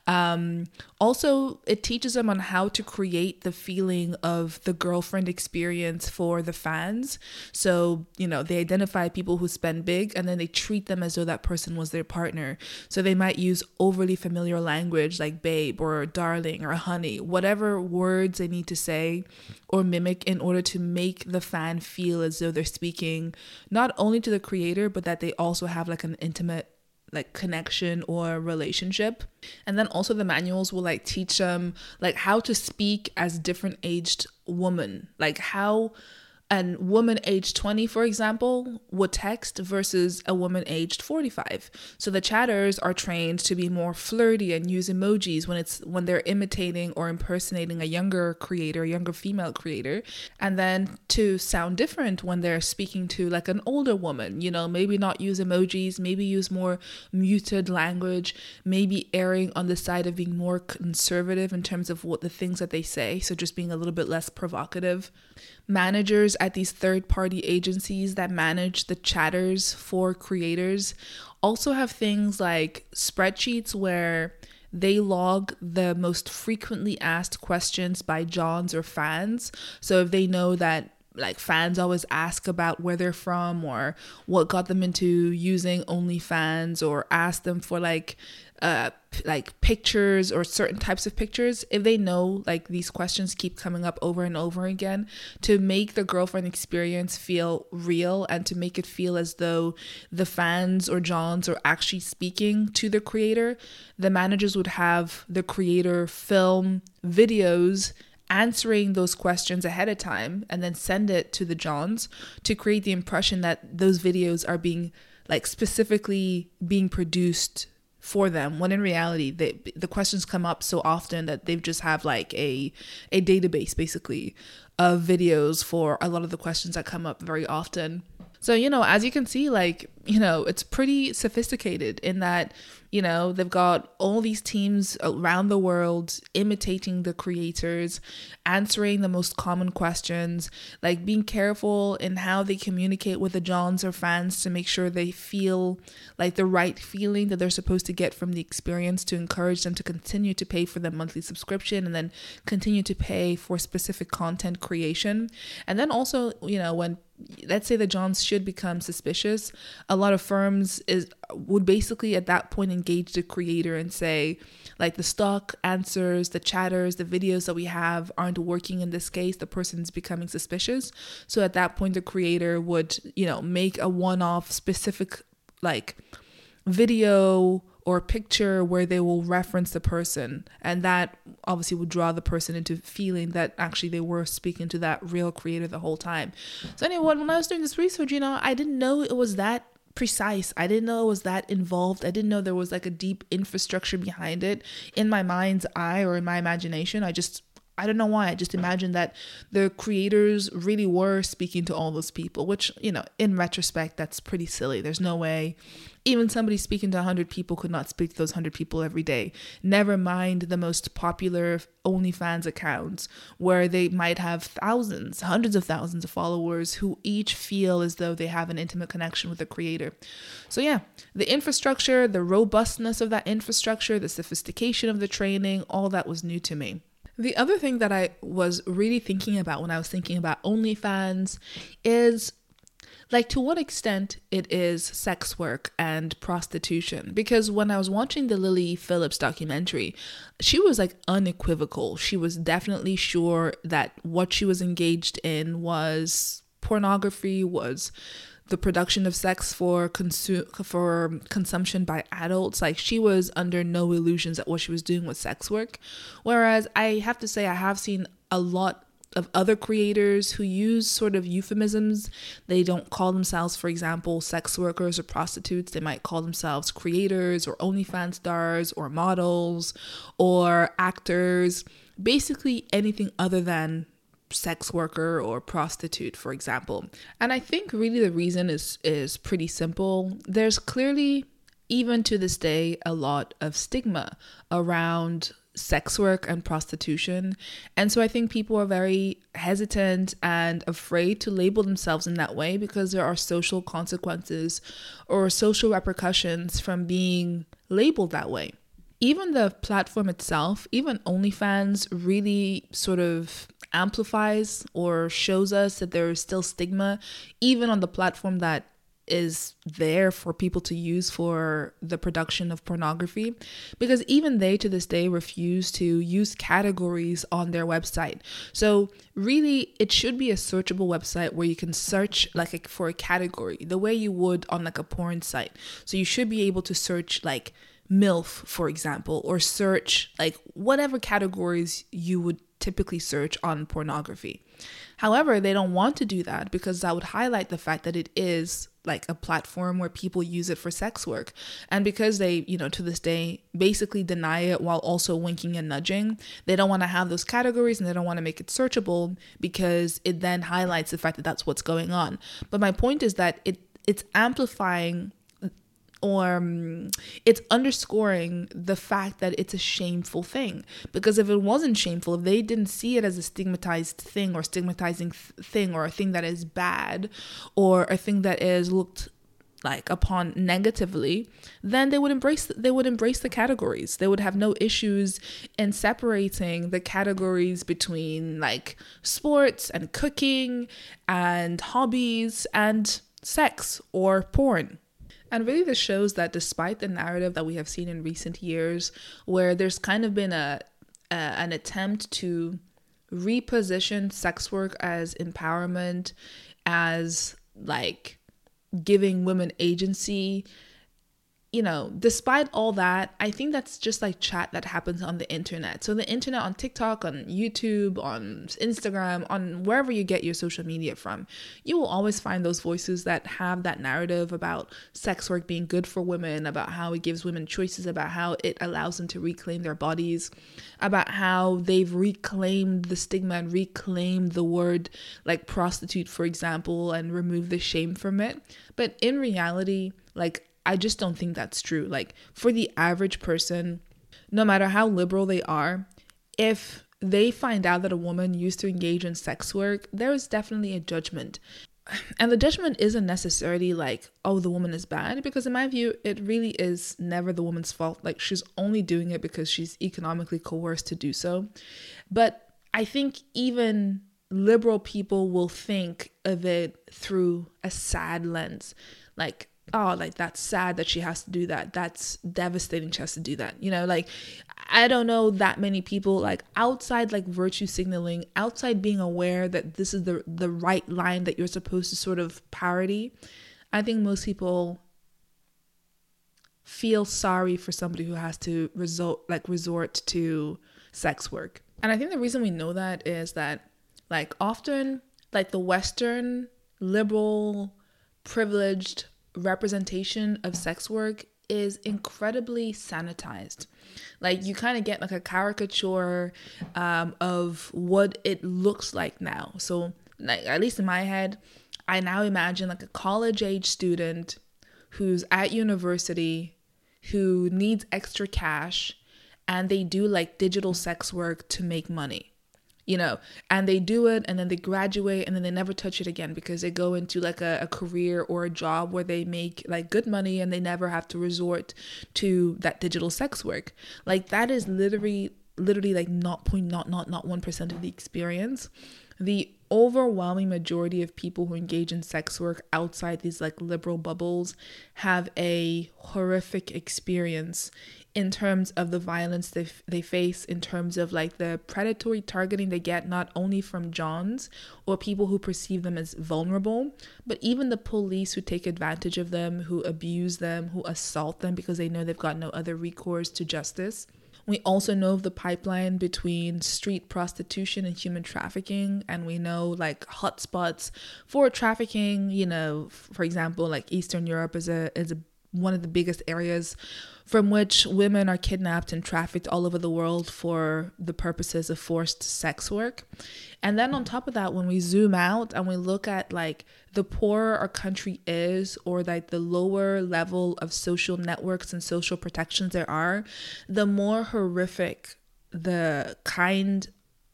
Um, also, it teaches them on how to create the feeling of the girlfriend experience for the fans. So, you know, they identify people who spend big, and then they treat them as though that person was their partner. So they might use overly familiar language like babe or darling or honey, whatever words they need to say or mimic in order to make the fan feel as though they're speaking not only to the creator, but that they also have like an intimate like connection or relationship. And then also the manuals will like teach them like how to speak as different aged woman, like how a woman aged twenty, for example, would text versus a woman aged forty-five. So the chatters are trained to be more flirty and use emojis when it's when they're imitating or impersonating a younger creator, a younger female creator, and then to sound different when they're speaking to like an older woman, you know, maybe not use emojis, maybe use more muted language, maybe erring on the side of being more conservative in terms of what the things that they say, so just being a little bit less provocative. Managers at these third-party agencies that manage the chatters for creators also have things like spreadsheets where they log the most frequently asked questions by Johns or fans. So if they know that like fans always ask about where they're from or what got them into using OnlyFans, or ask them for like uh like pictures or certain types of pictures, if they know like these questions keep coming up over and over again, to make the girlfriend experience feel real and to make it feel as though the fans or Johns are actually speaking to the creator, the managers would have the creator film videos answering those questions ahead of time and then send it to the Johns to create the impression that those videos are being like specifically being produced for them, when in reality they, the questions come up so often that they just have like a a database basically of videos for a lot of the questions that come up very often. So, you know, as you can see, like, you know, it's pretty sophisticated in that, you know, they've got all these teams around the world imitating the creators, answering the most common questions, like being careful in how they communicate with the Johns or fans to make sure they feel like the right feeling that they're supposed to get from the experience, to encourage them to continue to pay for their monthly subscription and then continue to pay for specific content creation. And then also, you know, when let's say the Johns should become suspicious, a lot of firms is would basically at that point engage the creator and say, like, the stock answers, the chatters, the videos that we have aren't working in this case, the person's becoming suspicious. So at that point, the creator would, you know, make a one-off specific like video or picture where they will reference the person, and that obviously would draw the person into feeling that actually they were speaking to that real creator the whole time. So anyway, when I was doing this research, you know, I didn't know it was that precise. I didn't know it was that involved. I didn't know there was like a deep infrastructure behind it. In my mind's eye or in my imagination, I just I don't know why. I just imagined that the creators really were speaking to all those people, which, you know, in retrospect, that's pretty silly. There's no way even somebody speaking to one hundred people could not speak to those one hundred people every day. Never mind the most popular OnlyFans accounts where they might have thousands, hundreds of thousands of followers who each feel as though they have an intimate connection with the creator. So yeah, the infrastructure, the robustness of that infrastructure, the sophistication of the training, all that was new to me. The other thing that I was really thinking about when I was thinking about OnlyFans is, like, to what extent it is sex work and prostitution. Because when I was watching the Lily Phillips documentary, she was like unequivocal. She was definitely sure that what she was engaged in was pornography, was the production of sex for consu- for consumption by adults. Like, she was under no illusions that what she was doing was sex work. Whereas I have to say, I have seen a lot of other creators who use sort of euphemisms. They don't call themselves, for example, sex workers or prostitutes. They might call themselves creators or OnlyFans stars or models or actors, basically anything other than sex worker or prostitute, for example. And I think really the reason is is pretty simple. There's clearly, even to this day, a lot of stigma around sex work and prostitution. And so I think people are very hesitant and afraid to label themselves in that way because there are social consequences or social repercussions from being labeled that way. Even the platform itself, even OnlyFans, really sort of amplifies or shows us that there is still stigma, even on the platform that is there for people to use for the production of pornography, because even they to this day refuse to use categories on their website. So really, it should be a searchable website where you can search like a, for a category the way you would on like a porn site. So you should be able to search like MILF, for example, or search like whatever categories you would typically search on pornography. However, they don't want to do that because that would highlight the fact that it is like a platform where people use it for sex work. And because they, you know, to this day basically deny it while also winking and nudging, they don't want to have those categories and they don't want to make it searchable because it then highlights the fact that that's what's going on. But my point is that it it's amplifying or um, it's underscoring the fact that it's a shameful thing. Because if it wasn't shameful, if they didn't see it as a stigmatized thing or stigmatizing th- thing or a thing that is bad or a thing that is looked like upon negatively, then they would embrace they would embrace the categories. They would have no issues in separating the categories between like sports and cooking and hobbies and sex or porn. And really this shows that despite the narrative that we have seen in recent years, where there's kind of been a, a an attempt to reposition sex work as empowerment, as like giving women agency, you know, despite all that, I think that's just like chat that happens on the internet. So the internet, on TikTok, on YouTube, on Instagram, on wherever you get your social media from, you will always find those voices that have that narrative about sex work being good for women, about how it gives women choices, about how it allows them to reclaim their bodies, about how they've reclaimed the stigma and reclaimed the word like prostitute, for example, and removed the shame from it. But in reality, like, I just don't think that's true. Like, for the average person, no matter how liberal they are, if they find out that a woman used to engage in sex work, there is definitely a judgment. And the judgment isn't necessarily like, oh, the woman is bad, because in my view, it really is never the woman's fault. Like, she's only doing it because she's economically coerced to do so. But I think even liberal people will think of it through a sad lens. Like, oh, like, that's sad that she has to do that. That's devastating she has to do that. You know, like, I don't know that many people, like, outside like virtue signaling, outside being aware that this is the the right line that you're supposed to sort of parody. I think most people feel sorry for somebody who has to resort like resort to sex work. And I think the reason we know that is that, like, often like the Western liberal privileged representation of sex work is incredibly sanitized. Like you kind of get like a caricature um, of what it looks like now. So like, at least in my head, I now imagine like a college age student who's at university, who needs extra cash, and they do like digital sex work to make money. You know, and they do it and then they graduate and then they never touch it again because they go into like a, a career or a job where they make like good money and they never have to resort to that digital sex work. Like that is literally, literally like not point, not, not, not one percent of the experience. The overwhelming majority of people who engage in sex work outside these like liberal bubbles have a horrific experience in terms of the violence they f- they face, in terms of like the predatory targeting they get, not only from Johns or people who perceive them as vulnerable, but even the police who take advantage of them, who abuse them, who assault them because they know they've got no other recourse to justice. We also know of the pipeline between street prostitution and human trafficking, and we know like hotspots for trafficking. You know, for example, like Eastern Europe is a is a one of the biggest areas from which women are kidnapped and trafficked all over the world for the purposes of forced sex work. And then on top of that, when we zoom out and we look at like the poorer our country is, or like the lower level of social networks and social protections there are, the more horrific the kind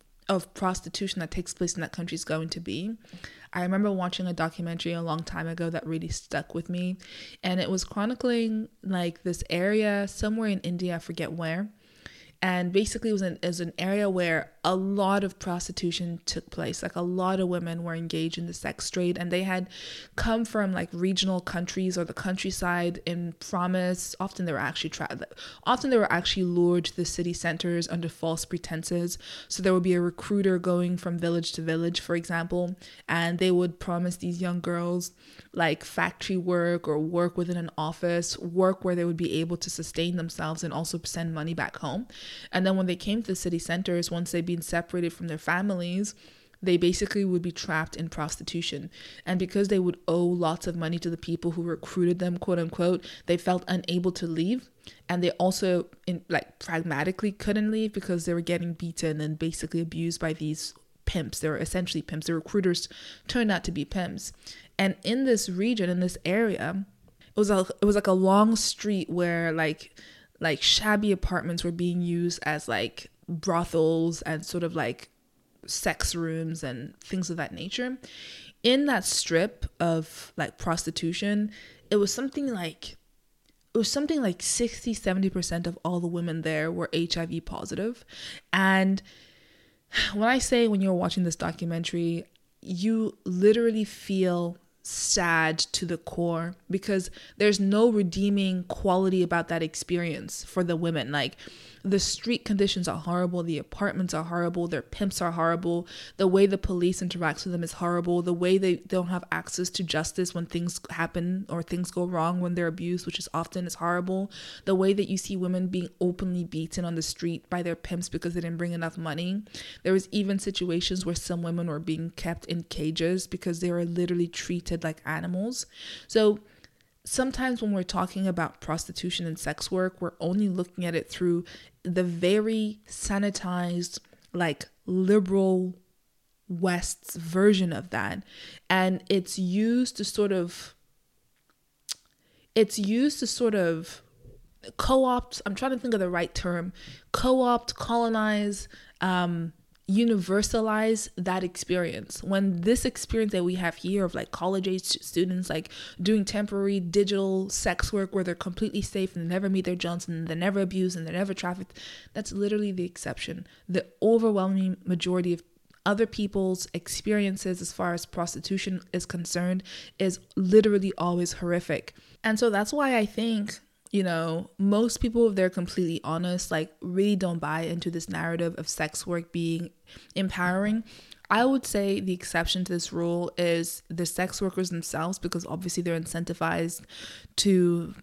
of prostitution that takes place in that country is going to be. I remember watching a documentary a long time ago that really stuck with me, and it was chronicling like this area somewhere in India, I forget where, and basically it was an, it was an area where a lot of prostitution took place. Like a lot of women were engaged in the sex trade, and they had come from like regional countries or the countryside in promise. Often they were actually tra- often they were actually lured to the city centers under false pretenses. So there would be a recruiter going from village to village, for example, and they would promise these young girls like factory work or work within an office, work where they would be able to sustain themselves and also send money back home. And then when they came to the city centers, once they'd been separated from their families, they basically would be trapped in prostitution. And because they would owe lots of money to the people who recruited them, quote unquote, they felt unable to leave. And they also in like pragmatically couldn't leave because they were getting beaten and basically abused by these pimps. They were essentially pimps. The recruiters turned out to be pimps. And in this region, in this area, it was a, it was like a long street where like like shabby apartments were being used as like brothels and sort of like sex rooms and things of that nature. In that strip of like prostitution, it was something like it was something like sixty, seventy percent of all the women there were H I V positive. And when I say when you're watching this documentary, you literally feel sad to the core because there's no redeeming quality about that experience for the women. Like the street conditions are horrible, the apartments are horrible, their pimps are horrible, the way the police interacts with them is horrible, the way they don't have access to justice when things happen or things go wrong when they're abused, which is often is horrible, the way that you see women being openly beaten on the street by their pimps because they didn't bring enough money. There was even situations where some women were being kept in cages because they were literally treated like animals. So sometimes when we're talking about prostitution and sex work, we're only looking at it through the very sanitized, like liberal West's version of that. And it's used to sort of, it's used to sort of co-opt, I'm trying to think of the right term, co-opt, colonize, um, universalize that experience. When this experience that we have here of like college age students like doing temporary digital sex work where they're completely safe and they never meet their Johnson and they're never abused and they're never trafficked, that's literally the exception. The overwhelming majority of other people's experiences as far as prostitution is concerned is literally always horrific. And so that's why I think, you know, most people, if they're completely honest, like really don't buy into this narrative of sex work being empowering. I would say the exception to this rule is the sex workers themselves, because obviously they're incentivized to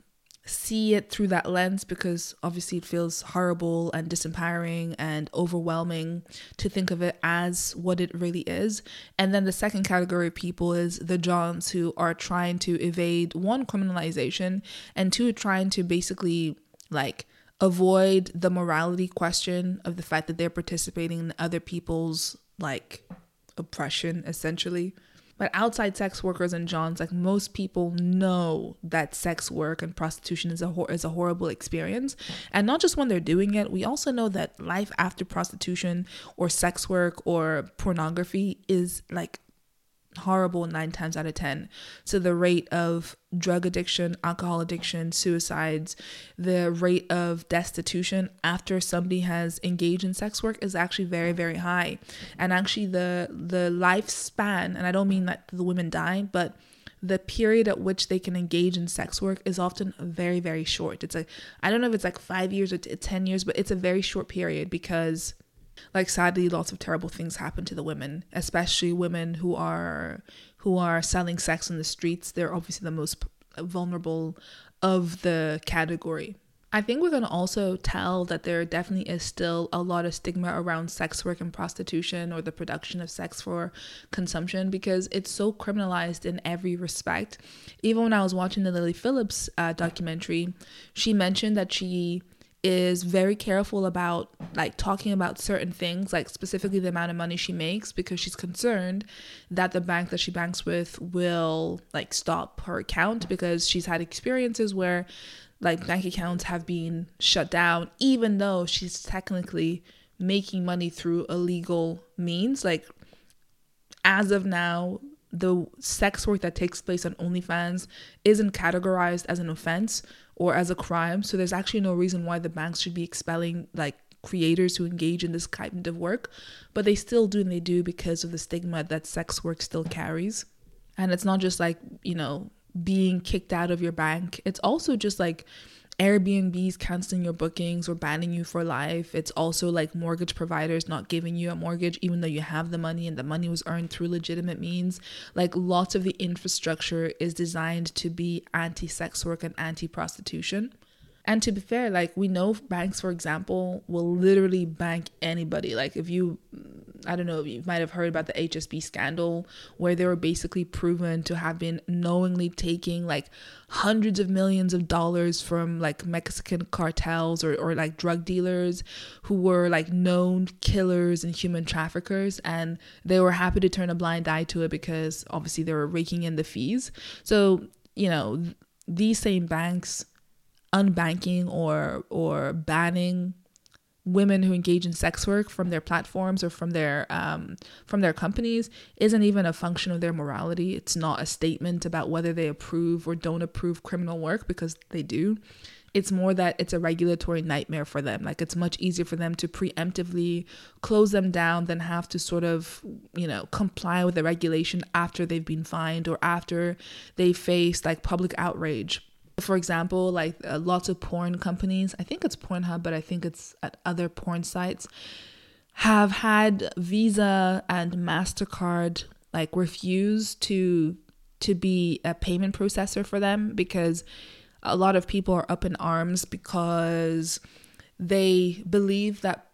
see it through that lens, because obviously it feels horrible and disempowering and overwhelming to think of it as what it really is. And then the second category of people is the Johns, who are trying to evade, one, criminalization, and two, trying to basically like avoid the morality question of the fact that they're participating in other people's like oppression, essentially. But outside sex workers and Johns, like, most people know that sex work and prostitution is a hor- is a horrible experience. And not just when they're doing it, we also know that life after prostitution or sex work or pornography is like horrible nine times out of ten. So the rate of drug addiction, alcohol addiction, suicides, the rate of destitution after somebody has engaged in sex work is actually very, very high. And actually the the lifespan, and I don't mean that the women die, but the period at which they can engage in sex work is often very, very short. It's like, I don't know if it's like five years or t- ten years, but it's a very short period, because like, sadly, lots of terrible things happen to the women, especially women who are who are selling sex in the streets. They're obviously the most vulnerable of the category. I think we're going to also tell that there definitely is still a lot of stigma around sex work and prostitution, or the production of sex for consumption, because it's so criminalized in every respect. Even when I was watching the Lily Phillips uh, documentary, she mentioned that she is very careful about like talking about certain things, like specifically the amount of money she makes, because she's concerned that the bank that she banks with will like stop her account, because she's had experiences where like bank accounts have been shut down, even though she's technically making money through illegal means. Like, as of now, the sex work that takes place on OnlyFans isn't categorized as an offense or as a crime. So there's actually no reason why the banks should be expelling like creators who engage in this kind of work, but they still do, and they do because of the stigma that sex work still carries. And it's not just like, you know, being kicked out of your bank. It's also just like Airbnbs canceling your bookings or banning you for life. It's also like mortgage providers not giving you a mortgage even though you have the money and the money was earned through legitimate means. Like, lots of the infrastructure is designed to be anti-sex work and anti-prostitution. And to be fair, like, we know banks, for example, will literally bank anybody. Like, if you, I don't know, you might have heard about the H S B scandal, where they were basically proven to have been knowingly taking like hundreds of millions of dollars from like Mexican cartels or, or like drug dealers who were like known killers and human traffickers. And they were happy to turn a blind eye to it because obviously they were raking in the fees. So, you know, these same banks unbanking or or banning women who engage in sex work from their platforms or from their um from their companies isn't even a function of their morality. It's not a statement about whether they approve or don't approve criminal work, because they do. It's more that it's a regulatory nightmare for them. Like, it's much easier for them to preemptively close them down than have to sort of, you know, comply with the regulation after they've been fined or after they face like public outrage. For example, like uh, lots of porn companies, I think it's Pornhub, but I think it's at other porn sites, have had Visa and MasterCard like refuse to to be a payment processor for them, because a lot of people are up in arms because they believe that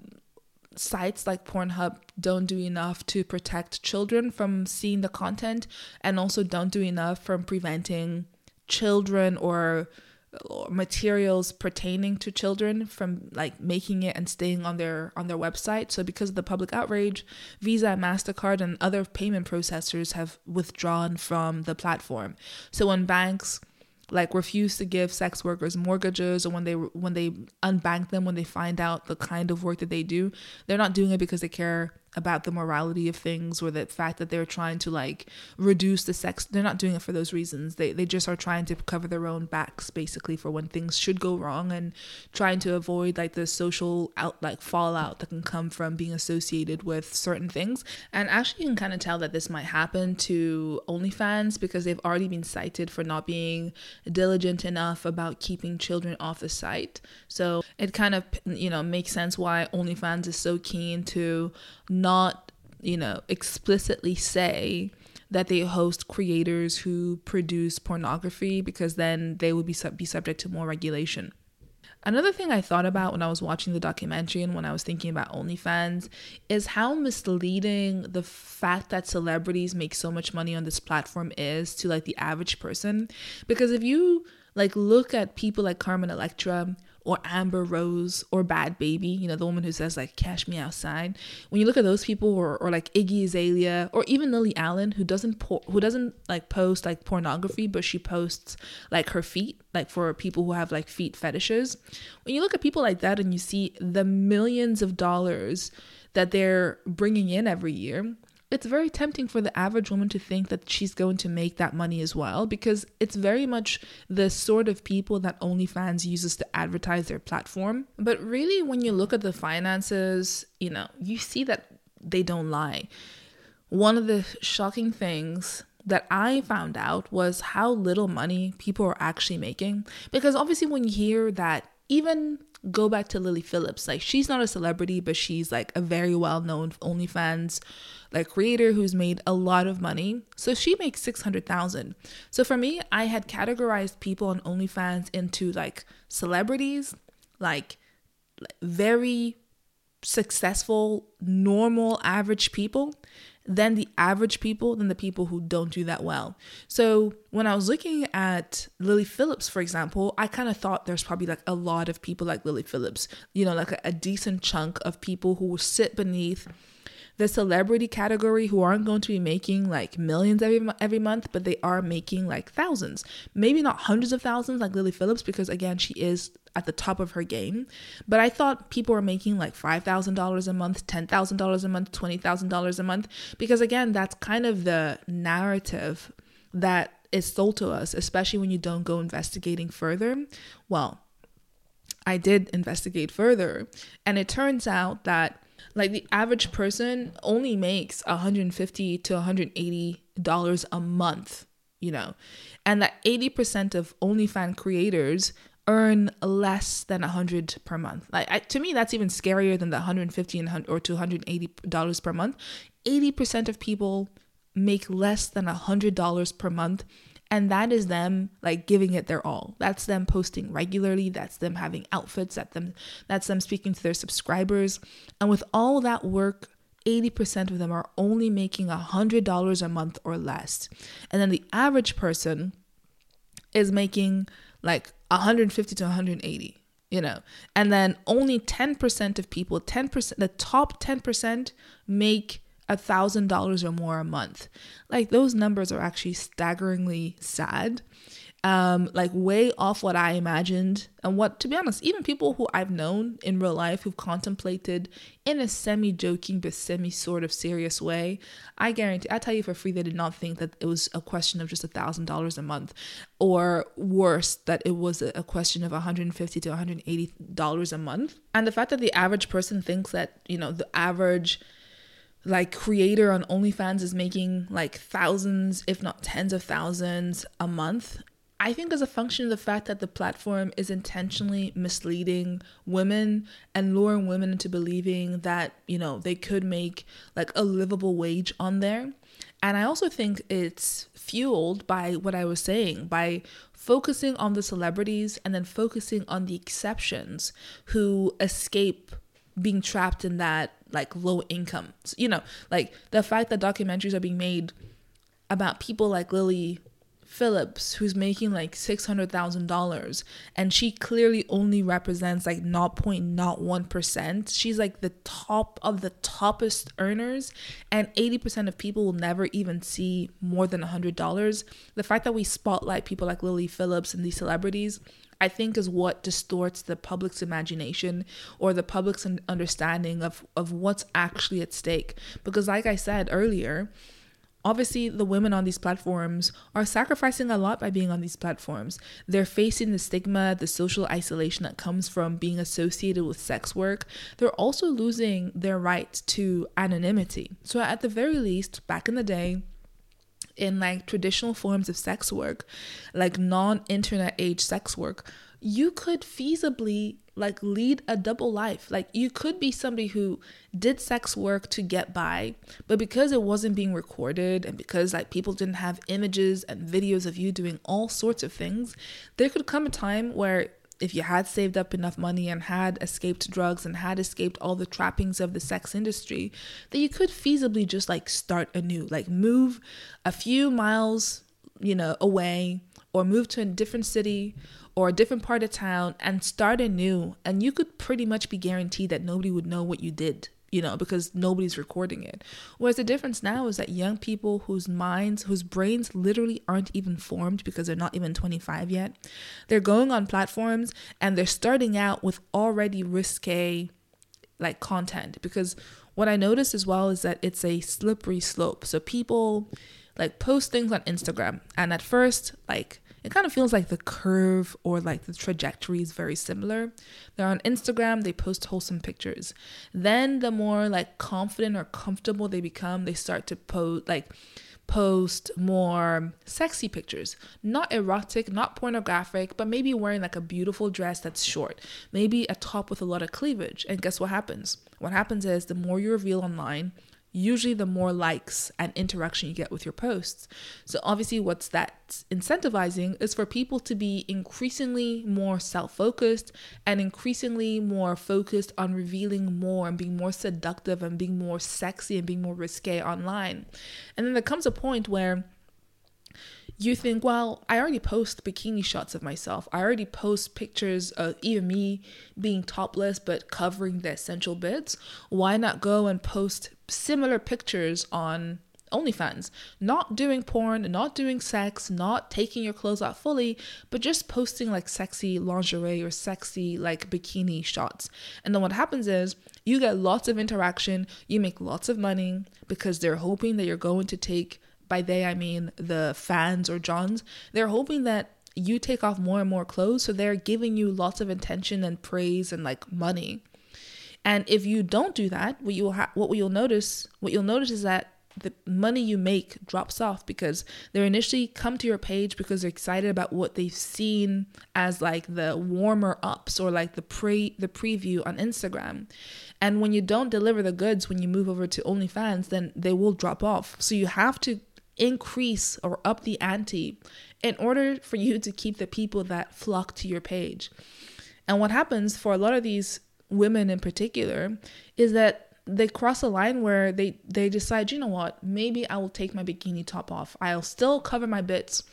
sites like Pornhub don't do enough to protect children from seeing the content, and also don't do enough from preventing children or, or materials pertaining to children from like making it and staying on their on their website. So because of the public outrage, Visa and MasterCard and other payment processors have withdrawn from the platform. So when banks like refuse to give sex workers mortgages, or when they when they unbank them, when they find out the kind of work that they do, they're not doing it because they care about the morality of things or the fact that they're trying to like reduce the sex. They're not doing it for those reasons. They they just are trying to cover their own backs, basically, for when things should go wrong, and trying to avoid like the social out like fallout that can come from being associated with certain things. And actually, you can kind of tell that this might happen to OnlyFans, because they've already been cited for not being diligent enough about keeping children off the site. So it kind of, you know, makes sense why OnlyFans is so keen to not, you know, explicitly say that they host creators who produce pornography, because then they would be, sub- be subject to more regulation. Another thing I thought about when I was watching the documentary and when I was thinking about OnlyFans is how misleading the fact that celebrities make so much money on this platform is to like the average person. Because if you like look at people like Carmen Electra or Amber Rose or Bad Baby, you know, the woman who says like cash me outside, when you look at those people, or, or like Iggy Azalea, or even Lily Allen, who doesn't po- who doesn't like post like pornography, but she posts like her feet, like for people who have like feet fetishes. When you look at people like that and you see the millions of dollars that they're bringing in every year, it's very tempting for the average woman to think that she's going to make that money as well, because it's very much the sort of people that OnlyFans uses to advertise their platform. But really, when you look at the finances, you know, you see that they don't lie. One of the shocking things that I found out was how little money people are actually making. Because obviously when you hear that, even go back to Lily Phillips, like she's not a celebrity, but she's like a very well-known OnlyFans like creator who's made a lot of money. So she makes six hundred thousand. So for me, I had categorized people on OnlyFans into like celebrities, like very successful, normal, average people, then the average people, then the people who don't do that well. So when I was looking at Lily Phillips, for example, I kind of thought there's probably like a lot of people like Lily Phillips, you know, like a, a decent chunk of people who will sit beneath the celebrity category, who aren't going to be making like millions every every month, but they are making like thousands, maybe not hundreds of thousands like Lily Phillips, because again, she is at the top of her game. But I thought people were making like five thousand dollars a month, ten thousand dollars a month, twenty thousand dollars a month, because again, that's kind of the narrative that is sold to us, especially when you don't go investigating further. Well, I did investigate further, and it turns out that like the average person only makes one hundred fifty to one hundred eighty dollars a month, you know, and that eighty percent of OnlyFans creators earn less than one hundred per month. Like I, to me, that's even scarier than the one hundred fifty and or two hundred eighty dollars per month. eighty percent of people make less than one hundred dollars per month. And that is them like giving it their all. That's them posting regularly. That's them having outfits. That them, that's them speaking to their subscribers. And with all that work, eighty percent of them are only making one hundred dollars a month or less. And then the average person is making like one hundred fifty to one hundred eighty, you know. And then only ten percent of people, ten percent, the top ten percent make a thousand dollars or more a month. Like those numbers are actually staggeringly sad, um like way off what I imagined, and what, to be honest, even people who I've known in real life who've contemplated in a semi-joking but semi sort of serious way, I guarantee, I tell you for free, they did not think that it was a question of just a thousand dollars a month, or worse, that it was a question of one hundred fifty to one hundred eighty dollars a month. And the fact that the average person thinks that, you know, the average like creator on OnlyFans is making like thousands, if not tens of thousands a month, I think is a function of the fact that the platform is intentionally misleading women and luring women into believing that, you know, they could make like a livable wage on there. And I also think it's fueled by what I was saying, by focusing on the celebrities and then focusing on the exceptions who escape being trapped in that like low income. So, you know, like the fact that documentaries are being made about people like Lily Phillips, who's making like six hundred thousand dollars, and she clearly only represents like zero point zero one percent. She's like the top of the toppest earners, and eighty percent of people will never even see more than one hundred dollars. The fact that we spotlight people like Lily Phillips and these celebrities, I think, is what distorts the public's imagination or the public's understanding of, of what's actually at stake. Because like I said earlier, obviously the women on these platforms are sacrificing a lot by being on these platforms. They're facing the stigma, the social isolation that comes from being associated with sex work. They're also losing their right to anonymity. So at the very least, back in the day, in like traditional forms of sex work, like non-internet age sex work, you could feasibly like lead a double life. Like you could be somebody who did sex work to get by, but because it wasn't being recorded and because like people didn't have images and videos of you doing all sorts of things, there could come a time where if you had saved up enough money and had escaped drugs and had escaped all the trappings of the sex industry, that you could feasibly just like start anew, like move a few miles, you know, away, or move to a different city or a different part of town and start anew. And you could pretty much be guaranteed that nobody would know what you did, you know, because nobody's recording it. Whereas the difference now is that young people whose minds, whose brains literally aren't even formed because they're not even twenty-five yet, they're going on platforms and they're starting out with already risque like content. Because what I noticed as well is that it's a slippery slope. So people like post things on Instagram, and at first, like, it kind of feels like the curve or like the trajectory is very similar. They're on Instagram, they post wholesome pictures. Then the more like confident or comfortable they become, they start to post like post more sexy pictures, not erotic, not pornographic, but maybe wearing like a beautiful dress that's short, maybe a top with a lot of cleavage. And guess what happens? What happens is the more you reveal online, usually the more likes and interaction you get with your posts. So obviously what's that incentivizing is for people to be increasingly more self-focused and increasingly more focused on revealing more and being more seductive and being more sexy and being more risque online. And then there comes a point where you think, well, I already post bikini shots of myself. I already post pictures of even me being topless but covering the essential bits. Why not go and post similar pictures on OnlyFans? Not doing porn, not doing sex, not taking your clothes out fully, but just posting like sexy lingerie or sexy like bikini shots. And then what happens is you get lots of interaction, you make lots of money because they're hoping that you're going to take, by they I mean the fans or Johns, they're hoping that you take off more and more clothes, so they're giving you lots of attention and praise and like money. And if you don't do that, what you'll ha- what you'll notice, what you'll notice is that the money you make drops off, because they initially come to your page because they're excited about what they've seen as like the warmer ups or like the pre the preview on Instagram. And when you don't deliver the goods when you move over to OnlyFans, then they will drop off. So you have to increase or up the ante in order for you to keep the people that flock to your page. And what happens for a lot of these women in particular is that they cross a line where they they decide, you know what, maybe I will take my bikini top off. I'll still cover my bits.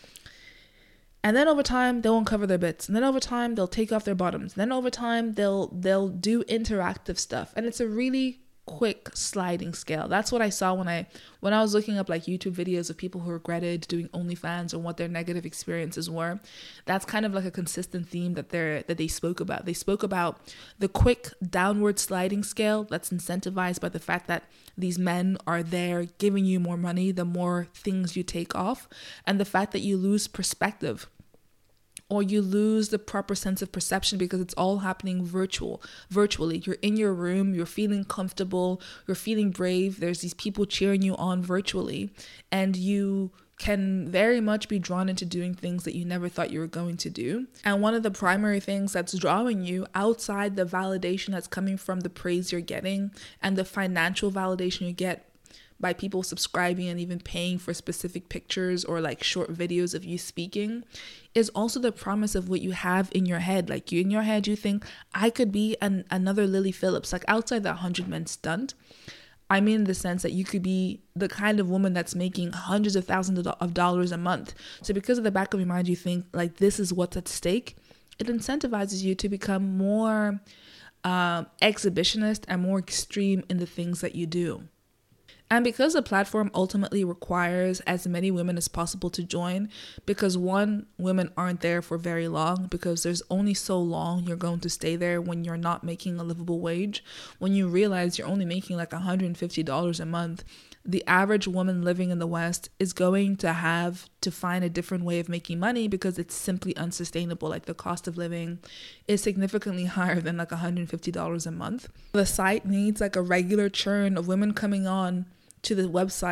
And then over time they won't cover their bits. And then over time they'll take off their bottoms. And then over time they'll they'll do interactive stuff. And it's a really quick sliding scale. That's what I saw when I when I was looking up like YouTube videos of people who regretted doing OnlyFans and what their negative experiences were. That's kind of like a consistent theme that they're that they spoke about. They spoke about the quick downward sliding scale that's incentivized by the fact that these men are there giving you more money the more things you take off, and the fact that you lose perspective, or you lose the proper sense of perception because it's all happening virtual, virtually. You're in your room, you're feeling comfortable, you're feeling brave. There's these people cheering you on virtually, and you can very much be drawn into doing things that you never thought you were going to do. And one of the primary things that's drawing you outside the validation that's coming from the praise you're getting and the financial validation you get by people subscribing and even paying for specific pictures or like short videos of you speaking, is also the promise of what you have in your head. Like you in your head, you think, I could be an, another Lily Phillips, like outside the one hundred men stunt. I mean in the sense that you could be the kind of woman that's making hundreds of thousands of dollars a month. So because of the back of your mind, you think like this is what's at stake. It incentivizes you to become more uh, exhibitionist and more extreme in the things that you do. And because the platform ultimately requires as many women as possible to join, because one, women aren't there for very long, because there's only so long you're going to stay there when you're not making a livable wage. When you realize you're only making like one hundred fifty dollars a month, the average woman living in the West is going to have to find a different way of making money because it's simply unsustainable. Like the cost of living is significantly higher than like one hundred fifty dollars a month. The site needs like a regular churn of women coming on to the website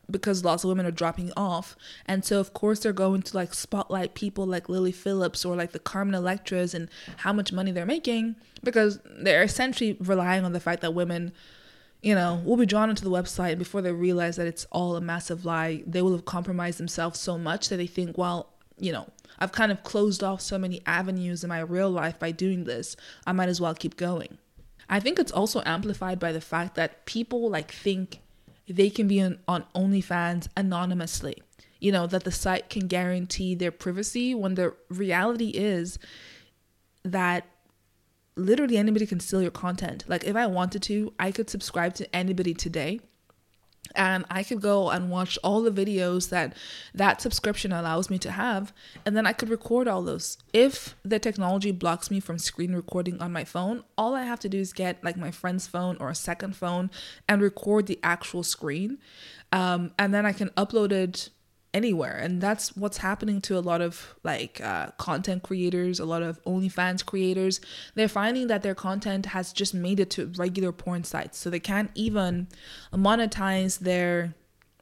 because lots of women are dropping off. And so of course they're going to like spotlight people like Lily Phillips or like the Carmen Electras and how much money they're making, because they're essentially relying on the fact that women, you know, will be drawn into the website, and before they realize that it's all a massive lie, they will have compromised themselves so much that they think, well, you know, I've kind of closed off so many avenues in my real life by doing this, I might as well keep going. I think it's also amplified by the fact that people like think they can be on, on OnlyFans anonymously, you know, that the site can guarantee their privacy, when the reality is that literally anybody can steal your content. Like if I wanted to, I could subscribe to anybody today and I could go and watch all the videos that that subscription allows me to have, and then I could record all those. If the technology blocks me from screen recording on my phone, all I have to do is get like my friend's phone or a second phone and record the actual screen, um, and then I can upload it anywhere. And that's what's happening to a lot of like uh, content creators, a lot of OnlyFans creators. They're finding that their content has just made it to regular porn sites, so they can't even monetize their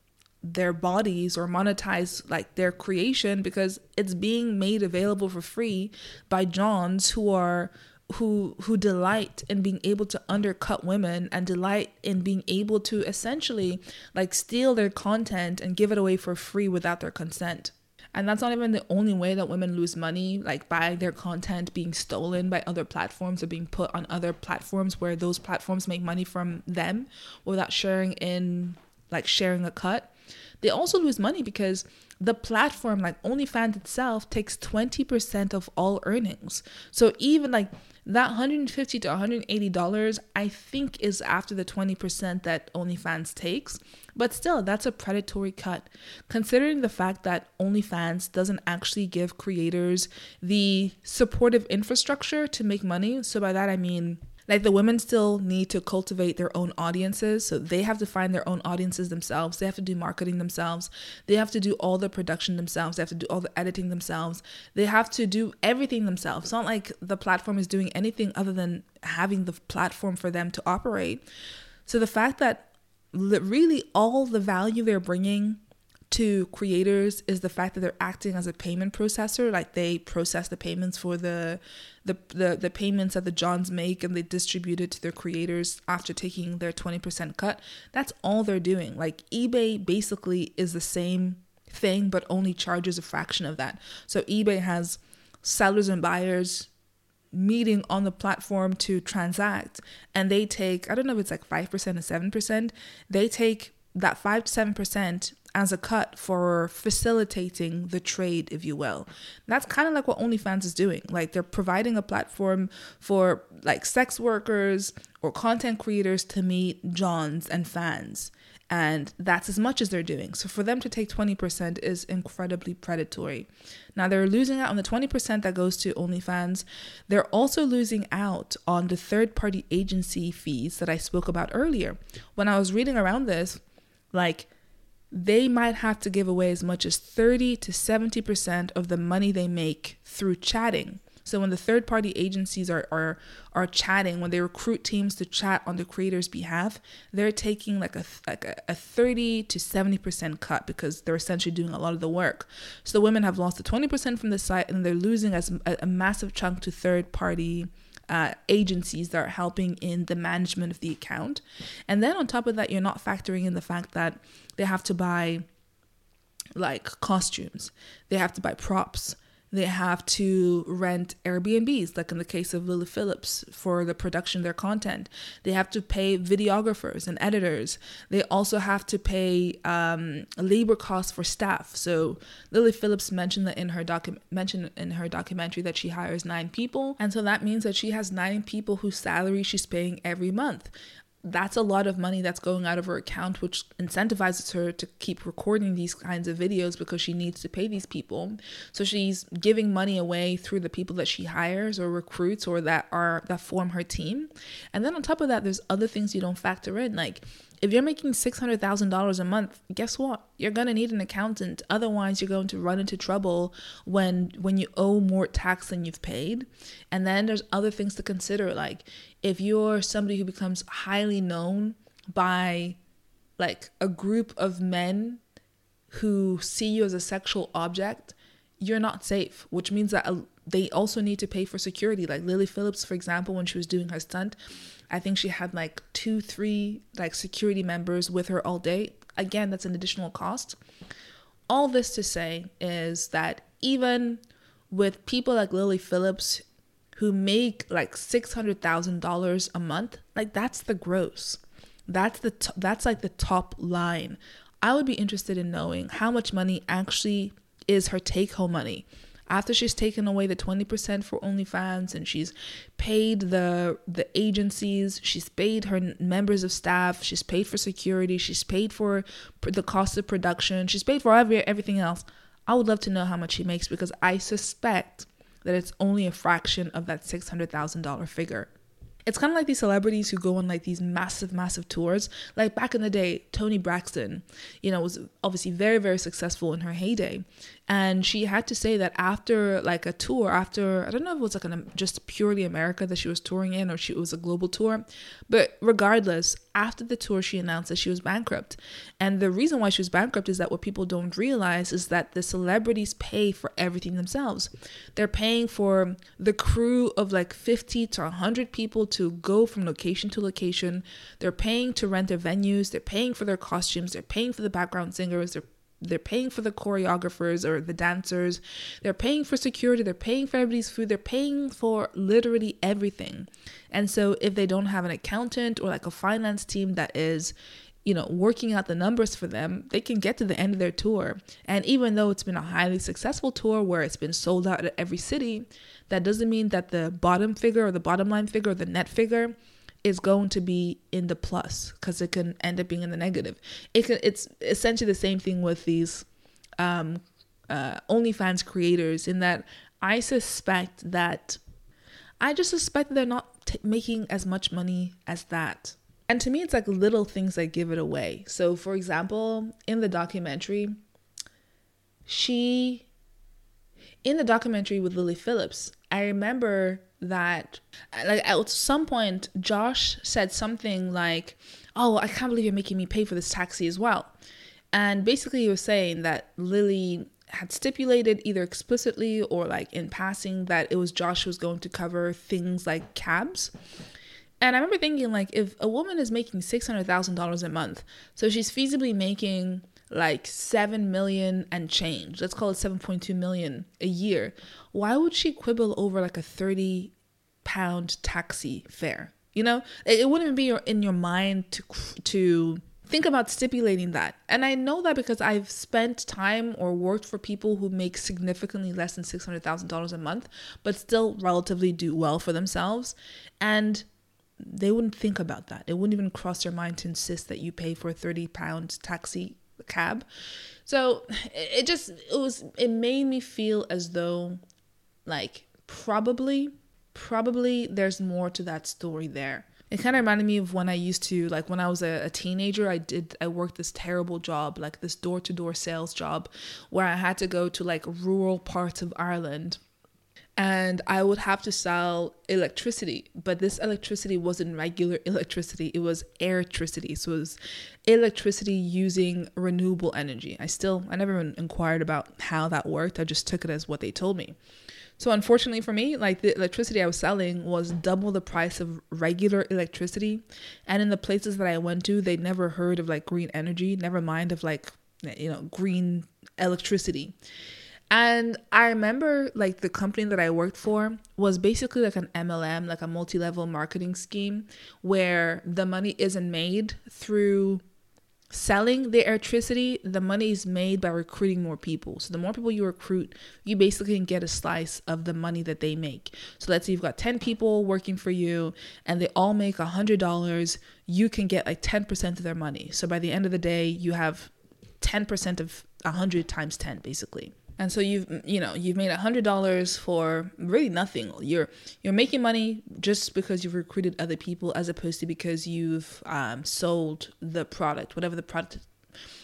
their bodies or monetize like their creation, because it's being made available for free by Johns who are who who delight in being able to undercut women and delight in being able to essentially like steal their content and give it away for free without their consent. And that's not even the only way that women lose money, like by their content being stolen by other platforms or being put on other platforms where those platforms make money from them without sharing in like sharing a cut. They also lose money because the platform like OnlyFans itself takes twenty percent of all earnings. So even like that one hundred fifty to one hundred eighty dollars, I think, is after the twenty percent that OnlyFans takes. But still, that's a predatory cut, considering the fact that OnlyFans doesn't actually give creators the supportive infrastructure to make money. So by that, I mean, like the women still need to cultivate their own audiences. So they have to find their own audiences themselves. They have to do marketing themselves. They have to do all the production themselves. They have to do all the editing themselves. They have to do everything themselves. It's not like the platform is doing anything other than having the platform for them to operate. So the fact that really all the value they're bringing to creators is the fact that they're acting as a payment processor. Like they process the payments for the the the, the payments that the Johns make, and they distribute it to their creators after taking their twenty percent cut. That's all they're doing. Like eBay basically is the same thing, but only charges a fraction of that. So eBay has sellers and buyers meeting on the platform to transact, and they take, I don't know if it's like five percent or seven percent. They take that five to seven percent as a cut for facilitating the trade, if you will. That's kind of like what OnlyFans is doing. Like they're providing a platform for like sex workers or content creators to meet Johns and fans. And that's as much as they're doing. So for them to take twenty percent is incredibly predatory. Now they're losing out on the twenty percent that goes to OnlyFans. They're also losing out on the third-party agency fees that I spoke about earlier. When I was reading around this, like they might have to give away as much as thirty to seventy percent of the money they make through chatting. So when the third-party agencies are, are are chatting, when they recruit teams to chat on the creator's behalf, they're taking like a like a, a thirty to seventy percent cut, because they're essentially doing a lot of the work. So the women have lost the twenty percent from the site, and they're losing as a, a massive chunk to third-party uh, agencies that are helping in the management of the account. And then on top of that, you're not factoring in the fact that they have to buy like costumes, they have to buy props, they have to rent Airbnbs, like in the case of Lily Phillips, for the production of their content. They have to pay videographers and editors. They also have to pay um, labor costs for staff. So Lily Phillips mentioned that in her docu- mentioned in her documentary that she hires nine people, and so that means that she has nine people whose salary she's paying every month. That's a lot of money that's going out of her account, which incentivizes her to keep recording these kinds of videos because she needs to pay these people. So she's giving money away through the people that she hires or recruits or that are that form her team. And then on top of that, there's other things you don't factor in. Like if you're making six hundred thousand dollars a month, guess what? You're going to need an accountant. Otherwise, you're going to run into trouble when when you owe more tax than you've paid. And then there's other things to consider. Like if you're somebody who becomes highly known by like a group of men who see you as a sexual object, you're not safe, which means that they also need to pay for security. Like Lily Phillips, for example, when she was doing her stunt, I think she had like two, three like security members with her all day. Again, that's an additional cost. All this to say is that even with people like Lily Phillips who make like six hundred thousand dollars a month, like that's the gross. That's the t- that's like the top line. I would be interested in knowing how much money actually is her take-home money after she's taken away the twenty percent for OnlyFans, and she's paid the the agencies, she's paid her members of staff, she's paid for security, she's paid for the cost of production, she's paid for every, everything else. I would love to know how much she makes, because I suspect that it's only a fraction of that six hundred thousand dollars figure. It's kind of like these celebrities who go on like these massive, massive tours. Like back in the day, Toni Braxton, you know, was obviously very, very successful in her heyday. And she had to say that after like a tour, after, I don't know if it was like an, just purely America that she was touring in, or she, it was a global tour. But regardless, after the tour, she announced that she was bankrupt. And the reason why she was bankrupt is that what people don't realize is that the celebrities pay for everything themselves. They're paying for the crew of like fifty to one hundred people to go from location to location. They're paying to rent their venues. They're paying for their costumes. They're paying for the background singers. They're They're paying for the choreographers or the dancers. They're paying for security. They're paying for everybody's food. They're paying for literally everything. And so if they don't have an accountant or like a finance team that is, you know, working out the numbers for them, they can get to the end of their tour. And even though it's been a highly successful tour where it's been sold out at every city, that doesn't mean that the bottom figure or the bottom line figure or the net figure is going to be in the plus, because it can end up being in the negative. It can, it's essentially the same thing with these um, uh, OnlyFans creators, in that I suspect that, I just suspect that they're not t- making as much money as that. And to me, it's like little things that give it away. So for example, in the documentary, she, in the documentary with Lily Phillips, I remember that like at some point Josh said something like, oh, I can't believe you're making me pay for this taxi as well. And basically he was saying that Lily had stipulated either explicitly or like in passing that it was Josh who was going to cover things like cabs. And I remember thinking, like, if a woman is making six hundred thousand dollars a month, so she's feasibly making like seven million and change, let's call it seven point two million a year, why would she quibble over like a thirty pound taxi fare? You know, it, it wouldn't be in your mind to to think about stipulating that. And I know that because I've spent time or worked for people who make significantly less than six hundred thousand dollars a month, but still relatively do well for themselves. And they wouldn't think about that. It wouldn't even cross their mind to insist that you pay for a thirty pound taxi cab. So it just, it was, it made me feel as though like probably, probably there's more to that story there. It kind of reminded me of when I used to, like when I was a, a teenager, I did, I worked this terrible job, like this door-to-door sales job where I had to go to like rural parts of Ireland. And I would have to sell electricity, but this electricity wasn't regular electricity. It was airtricity. So it was electricity using renewable energy. I still, I never inquired about how that worked. I just took it as what they told me. So unfortunately for me, like the electricity I was selling was double the price of regular electricity. And in the places that I went to, they never heard of like green energy, never mind of like, you know, green electricity. And I remember like the company that I worked for was basically like an M L M, like a multi-level marketing scheme where the money isn't made through selling the electricity. The money is made by recruiting more people. So the more people you recruit, you basically can get a slice of the money that they make. So let's say you've got ten people working for you and they all make one hundred dollars. You can get like ten percent of their money. So by the end of the day, you have ten percent of one hundred times ten basically. And so you've, you know, you've made one hundred dollars for really nothing. You're you're making money just because you've recruited other people as opposed to because you've um, sold the product, whatever the product,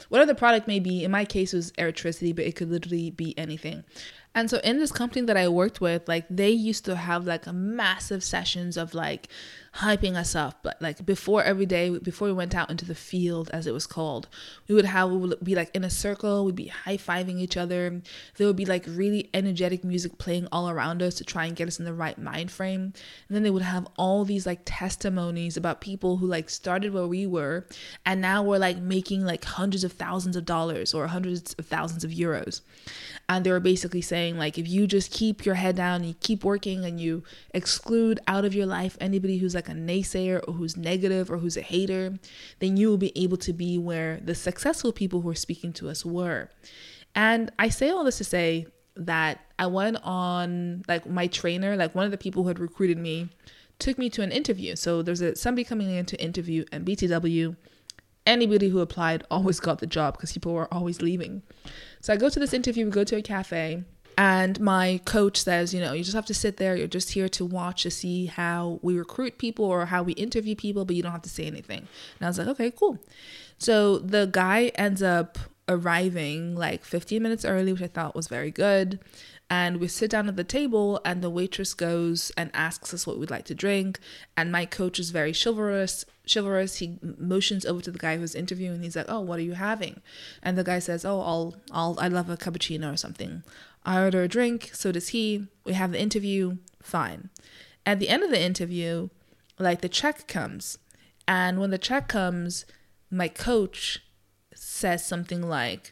whatever the product may be. In my case, it was electricity, but it could literally be anything. And so in this company that I worked with, like they used to have like a massive sessions of like hyping us up. But like before every day, before we went out into the field, as it was called, we would have, we would be like in a circle, we'd be high-fiving each other. There would be like really energetic music playing all around us to try and get us in the right mind frame. And then they would have all these like testimonies about people who like started where we were and now we're like making like hundreds of thousands of dollars or hundreds of thousands of euros. And they were basically saying like, if you just keep your head down and you keep working and you exclude out of your life anybody who's like a naysayer or who's negative or who's a hater, then you will be able to be where the successful people who are speaking to us were. And I say all this to say that I went on, like my trainer, like one of the people who had recruited me, took me to an interview. So there's a somebody coming in to interview at B T W. Anybody who applied always got the job because people were always leaving. So I go to this interview, we go to a cafe, and my coach says, you know, you just have to sit there. You're just here to watch to see how we recruit people or how we interview people, but you don't have to say anything. And I was like, okay, cool. So the guy ends up arriving like fifteen minutes early, which I thought was very good. And we sit down at the table and the waitress goes and asks us what we'd like to drink. And my coach is very chivalrous. Chivalrous. He motions over to the guy who's interviewing. He's like, oh, what are you having? And the guy says, oh, I'll, I'll, I love a cappuccino or something. I order a drink. So does he. We have the interview. Fine. At the end of the interview, like the check comes. And when the check comes, my coach says something like,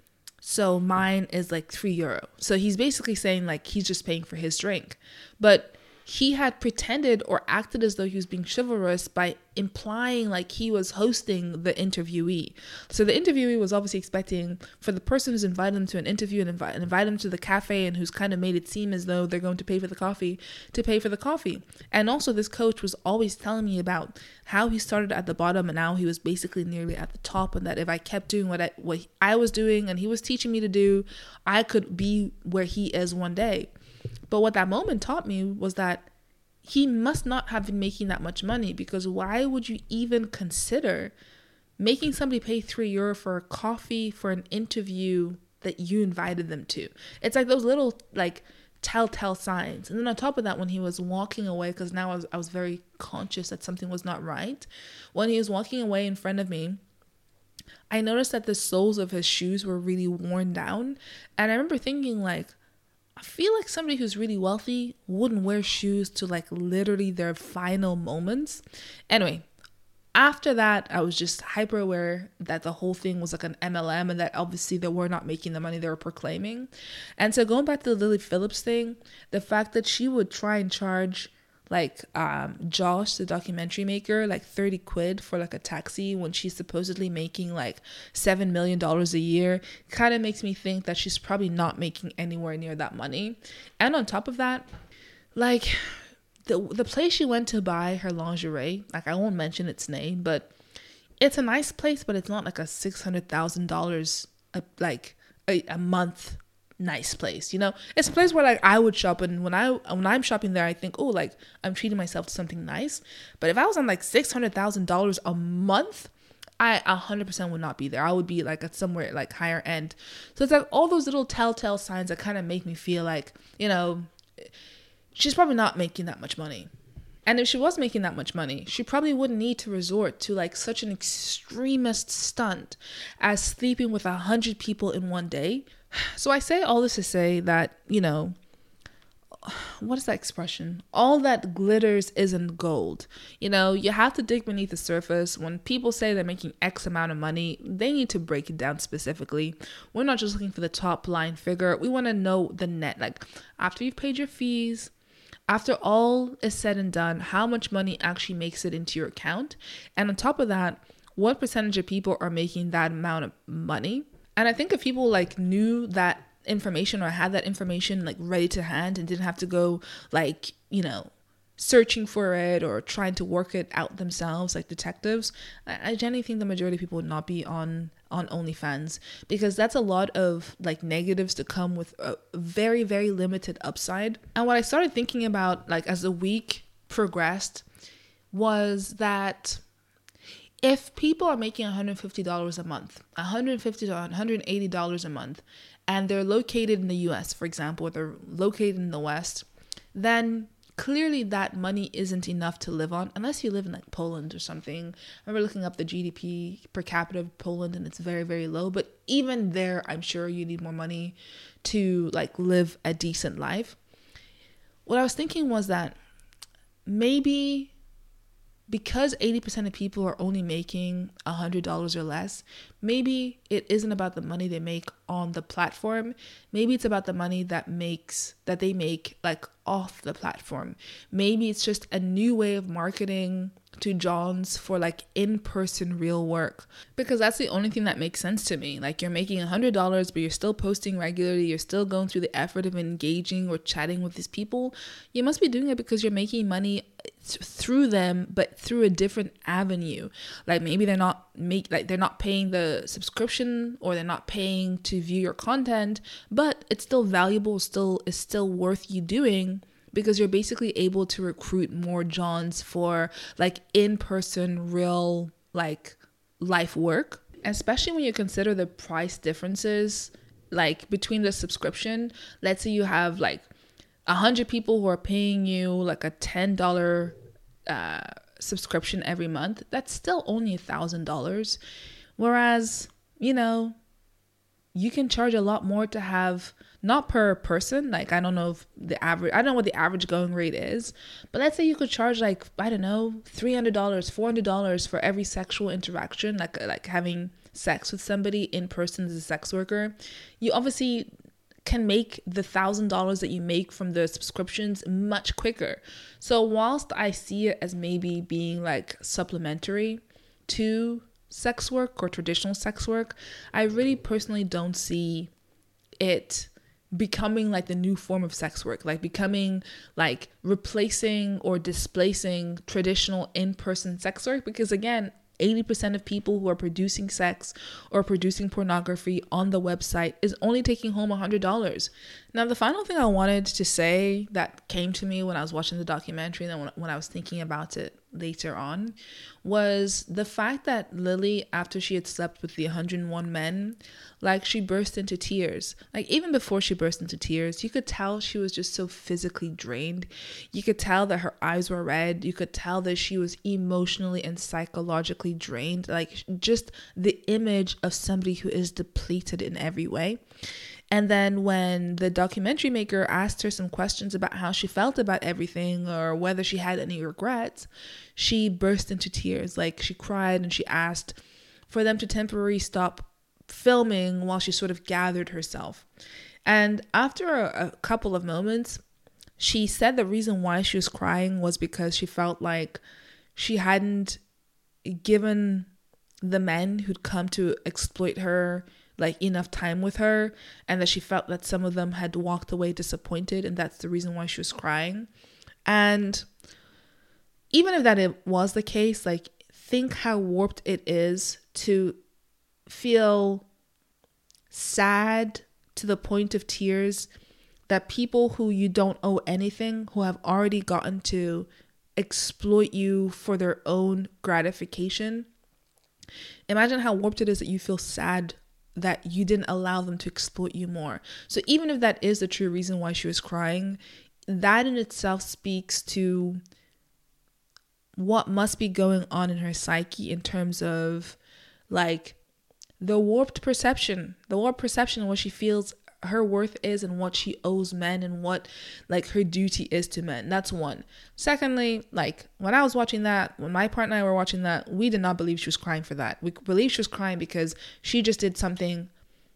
so mine is like three euro. So he's basically saying like he's just paying for his drink. But he had pretended or acted as though he was being chivalrous by implying like he was hosting the interviewee. So the interviewee was obviously expecting for the person who's invited them to an interview and invite, and invite them to the cafe and who's kind of made it seem as though they're going to pay for the coffee, to pay for the coffee. And also this coach was always telling me about how he started at the bottom and now he was basically nearly at the top, and that if I kept doing what I, what I was doing and he was teaching me to do, I could be where he is one day. But what that moment taught me was that he must not have been making that much money, because why would you even consider making somebody pay three euro for a coffee for an interview that you invited them to? It's like those little like telltale signs. And then on top of that, when he was walking away, because now I was, I was very conscious that something was not right. When he was walking away in front of me, I noticed that the soles of his shoes were really worn down. And I remember thinking like, I feel like somebody who's really wealthy wouldn't wear shoes to like literally their final moments. Anyway, after that, I was just hyper aware that the whole thing was like an M L M and that obviously they were not making the money they were proclaiming. And so going back to the Lily Phillips thing, the fact that she would try and charge like um, Josh, the documentary maker, like thirty quid for like a taxi when she's supposedly making like seven million dollars a year, kind of makes me think that she's probably not making anywhere near that money. And on top of that, like the the place she went to buy her lingerie, like I won't mention its name, but it's a nice place, but it's not like a six hundred thousand dollars like a, a month nice place, you know. It's a place where like I would shop, and when I when I'm shopping there, I think, oh, like I'm treating myself to something nice. But if I was on like six hundred thousand dollars a month, I a hundred percent would not be there. I would be like at somewhere like higher end. So it's like all those little telltale signs that kind of make me feel like, you know, she's probably not making that much money. And if she was making that much money, she probably wouldn't need to resort to like such an extremist stunt as sleeping with a hundred people in one day. So I say all this to say that, you know, what is that expression? All that glitters isn't gold. You know, you have to dig beneath the surface. When people say they're making X amount of money, they need to break it down specifically. We're not just looking for the top line figure. We want to know the net. Like after you've paid your fees, after all is said and done, how much money actually makes it into your account. And on top of that, what percentage of people are making that amount of money? And I think if people like knew that information or had that information like ready to hand and didn't have to go like, you know, searching for it or trying to work it out themselves like detectives, I, I genuinely think the majority of people would not be on on OnlyFans, because that's a lot of like negatives to come with a very, very limited upside. And what I started thinking about like as the week progressed was that if people are making one hundred fifty dollars a month, one hundred fifty dollars to one hundred eighty dollars a month, and they're located in the U S, for example, or they're located in the West, then clearly that money isn't enough to live on, unless you live in like Poland or something. I remember looking up the G D P per capita of Poland, and it's very, very low. But even there, I'm sure you need more money to like live a decent life. What I was thinking was that maybe because eighty percent of people are only making one hundred dollars or less, maybe it isn't about the money they make on the platform. Maybe it's about the money that makes that they make like off the platform. Maybe it's just a new way of marketing to Johns for like in-person real work, because that's the only thing that makes sense to me. Like, you're making one hundred dollars, but you're still posting regularly, you're still going through the effort of engaging or chatting with these people. You must be doing it because you're making money through them, but through a different avenue. Like, maybe they're not make like they're not paying the subscription, or they're not paying to view your content, but it's still valuable, still is still worth you doing, because you're basically able to recruit more Johns for like in-person real like life work. Especially when you consider the price differences like between the subscription. Let's say you have like a hundred people who are paying you like a ten dollars uh, subscription every month. That's still only a thousand dollars. Whereas, you know, you can charge a lot more to have, not per person, like I don't know if the average, I don't know what the average going rate is, but let's say you could charge like, I don't know, three hundred dollars, four hundred dollars for every sexual interaction, like like having sex with somebody in person as a sex worker. You obviously can make the one thousand dollars that you make from the subscriptions much quicker. So whilst I see it as maybe being like supplementary to sex work or traditional sex work, I really personally don't see it becoming like the new form of sex work, like becoming like replacing or displacing traditional in-person sex work. Because again, eighty percent of people who are producing sex or producing pornography on the website is only taking home one hundred dollars. Now, the final thing I wanted to say that came to me when I was watching the documentary, and then when I was thinking about it later on, was the fact that Lily, after she had slept with the one hundred one men, like she burst into tears. Like even before she burst into tears, you could tell she was just so physically drained. You could tell that her eyes were red. You could tell that she was emotionally and psychologically drained. Like just the image of somebody who is depleted in every way. And then when the documentary maker asked her some questions about how she felt about everything or whether she had any regrets, she burst into tears. Like she cried and she asked for them to temporarily stop filming while she sort of gathered herself. And after a, a couple of moments, she said the reason why she was crying was because she felt like she hadn't given the men who'd come to exploit her like enough time with her, and that she felt that some of them had walked away disappointed, and that's the reason why she was crying. And even if that it was the case, like think how warped it is to feel sad to the point of tears that people who you don't owe anything, who have already gotten to exploit you for their own gratification. Imagine how warped it is that you feel sad that you didn't allow them to exploit you more. So even if that is the true reason why she was crying, that in itself speaks to what must be going on in her psyche in terms of like the warped perception, the warped perception of what she feels her worth is and what she owes men and what like her duty is to men. That's one. Secondly, like when I was watching that, when my partner and I were watching that, we did not believe she was crying for that. We believed she was crying because she just did something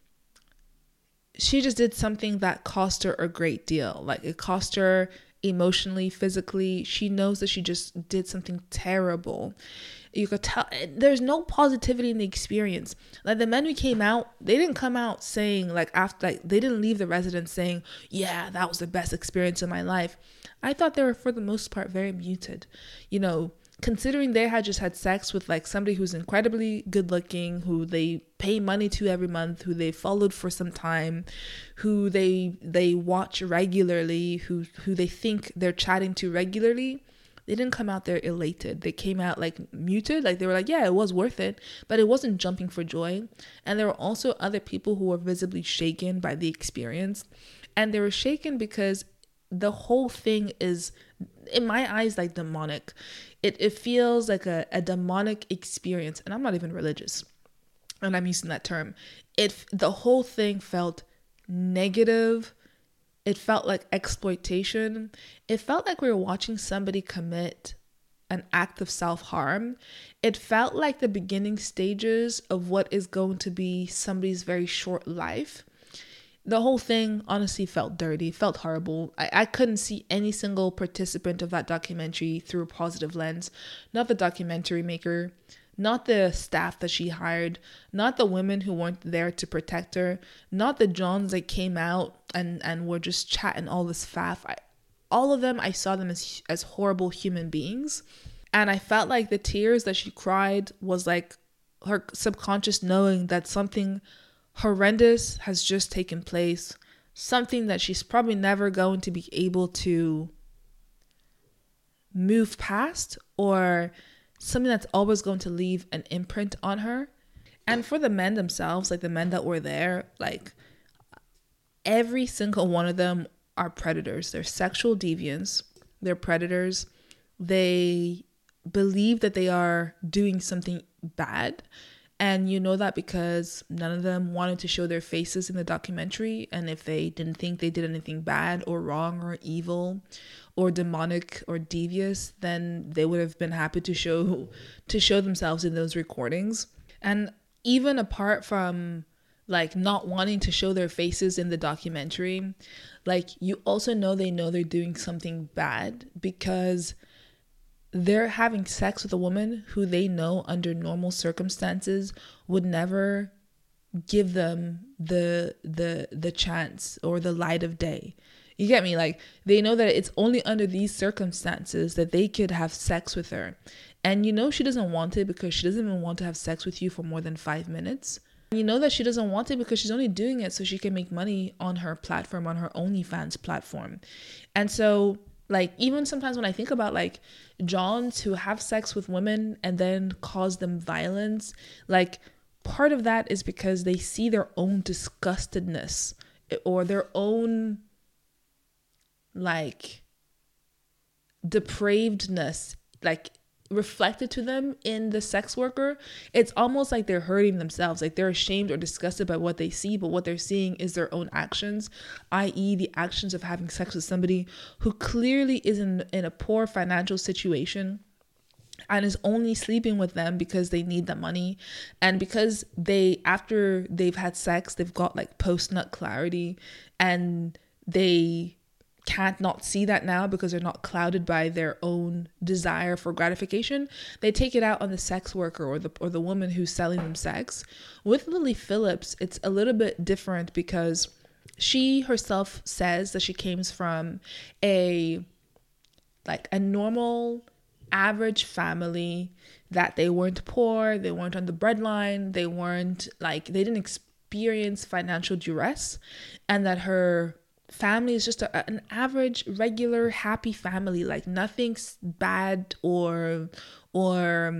she just did something that cost her a great deal. Like it cost her emotionally, physically. She knows that she just did something terrible. You could tell there's no positivity in the experience. Like the men who came out, they didn't come out saying like after like they didn't leave the residence saying, yeah, that was the best experience of my life. I thought they were for the most part very muted. You know, considering they had just had sex with like somebody who's incredibly good looking, who they pay money to every month, who they followed for some time, who they they watch regularly, who who they think they're chatting to regularly. they didn't come out there elated. They came out like muted. Like they were like, yeah, it was worth it, but it wasn't jumping for joy. And there were also other people who were visibly shaken by the experience. And they were shaken because the whole thing is, in my eyes, like demonic. It it feels like a, a demonic experience. And I'm not even religious, and I'm using that term. It the whole thing felt negative. It felt like exploitation. It felt like we were watching somebody commit an act of self-harm. It felt like the beginning stages of what is going to be somebody's very short life. The whole thing honestly felt dirty, felt horrible. I, I couldn't see any single participant of that documentary through a positive lens. Not the documentary maker, not the staff that she hired, not the women who weren't there to protect her, not the Johns that came out and, and were just chatting all this faff. I, all of them, I saw them as as horrible human beings. And I felt like the tears that she cried was like her subconscious knowing that something horrendous has just taken place, something that she's probably never going to be able to move past, or something that's always going to leave an imprint on her. And for the men themselves, like the men that were there, like every single one of them are predators. They're sexual deviants. They're predators. They believe that they are doing something bad. And you know that because none of them wanted to show their faces in the documentary. And if they didn't think they did anything bad or wrong or evil or demonic or devious, then they would have been happy to show to show themselves in those recordings. And even apart from like not wanting to show their faces in the documentary, like you also know they know they're doing something bad because they're having sex with a woman who they know under normal circumstances would never give them the the the chance or the light of day. You get me? Like they know that it's only under these circumstances that they could have sex with her. And you know she doesn't want it because she doesn't even want to have sex with you for more than five minutes. You know that she doesn't want it because she's only doing it so she can make money on her platform, on her OnlyFans platform. And so like even sometimes when I think about like Johns who have sex with women and then cause them violence, like part of that is because they see their own disgustedness or their own like depravedness like reflected to them in the sex worker. It's almost like they're hurting themselves, like they're ashamed or disgusted by what they see, but what they're seeing is their own actions, that is the actions of having sex with somebody who clearly is in, in a poor financial situation and is only sleeping with them because they need the money, and because they after they've had sex they've got like post-nut clarity and they can't not see that now because they're not clouded by their own desire for gratification. They take it out on the sex worker or the or the woman who's selling them sex. With Lily Phillips, it's a little bit different because she herself says that she came from a like a normal average family, that they weren't poor, they weren't on the breadline, they weren't like they didn't experience financial duress, and that her family is just a, an average, regular, happy family. Like nothing's bad or or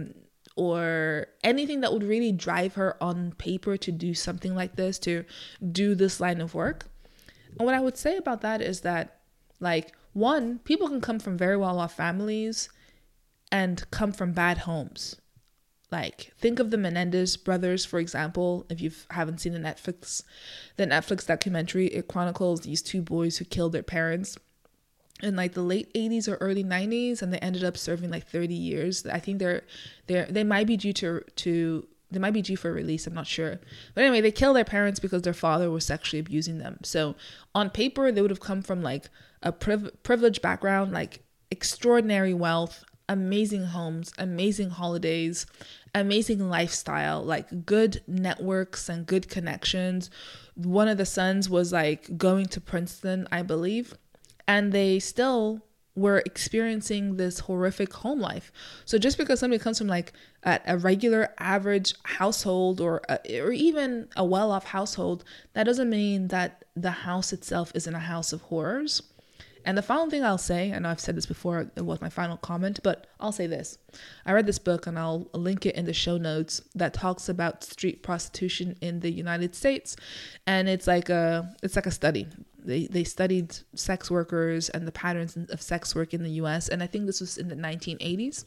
or anything that would really drive her on paper to do something like this, to do this line of work. And what I would say about that is that, like, one, people can come from very well-off families and come from bad homes. Like, think of the Menendez brothers, for example. If you haven't seen the Netflix, the Netflix documentary, it chronicles these two boys who killed their parents in like the late eighties or early nineties, and they ended up serving like thirty years. I think they're they're they might be due to to they might be due for release. I'm not sure, but anyway, they killed their parents because their father was sexually abusing them. So on paper, they would have come from like a priv- privileged background, like extraordinary wealth, amazing homes, amazing holidays, amazing lifestyle, like good networks and good connections. One of the sons was like going to Princeton, I believe, and they still were experiencing this horrific home life. So just because somebody comes from like a, a regular average household or a, or even a well-off household, that doesn't mean that the house itself isn't a house of horrors. And the final thing I'll say, I know I've said this before, it was my final comment, but I'll say this. I read this book and I'll link it in the show notes that talks about street prostitution in the United States. And it's like a, it's like a study. They they studied sex workers and the patterns of sex work in the U S. And I think this was in the nineteen eighties.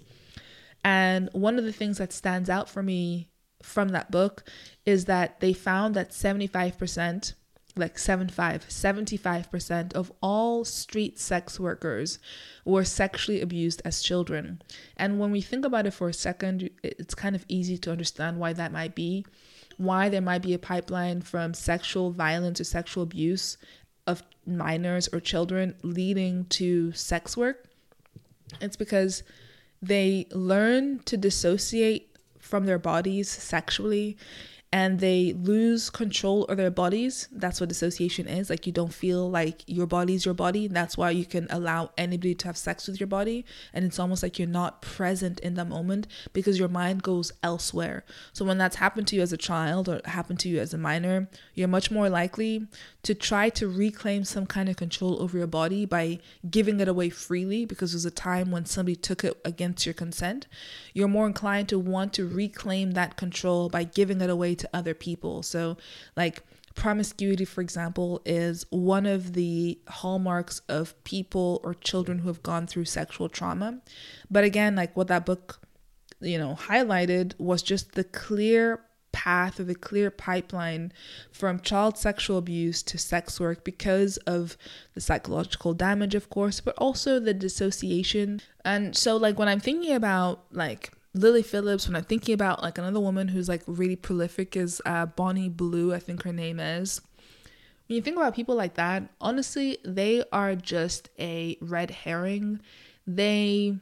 And one of the things that stands out for me from that book is that they found that seventy-five percent, like seventy-five, seventy-five percent of all street sex workers were sexually abused as children. And when we think about it for a second, it's kind of easy to understand why that might be, why there might be a pipeline from sexual violence or sexual abuse of minors or children leading to sex work. It's because they learn to dissociate from their bodies sexually, and they lose control of their bodies. That's what dissociation is. Like, you don't feel like your body's your body. That's why you can allow anybody to have sex with your body. And it's almost like you're not present in the moment because your mind goes elsewhere. So when that's happened to you as a child or happened to you as a minor, you're much more likely to try to reclaim some kind of control over your body by giving it away freely, because there's a time when somebody took it against your consent. You're more inclined to want to reclaim that control by giving it away to other people. So like promiscuity, for example, is one of the hallmarks of people or children who have gone through sexual trauma. But again, like what that book, you know, highlighted was just the clear path or the clear pipeline from child sexual abuse to sex work because of the psychological damage, of course, but also the dissociation. And so like when I'm thinking about like Lily Phillips, when I'm thinking about like another woman who's like really prolific is uh, Bonnie Blue, I think her name is. When you think about people like that, honestly, they are just a red herring. They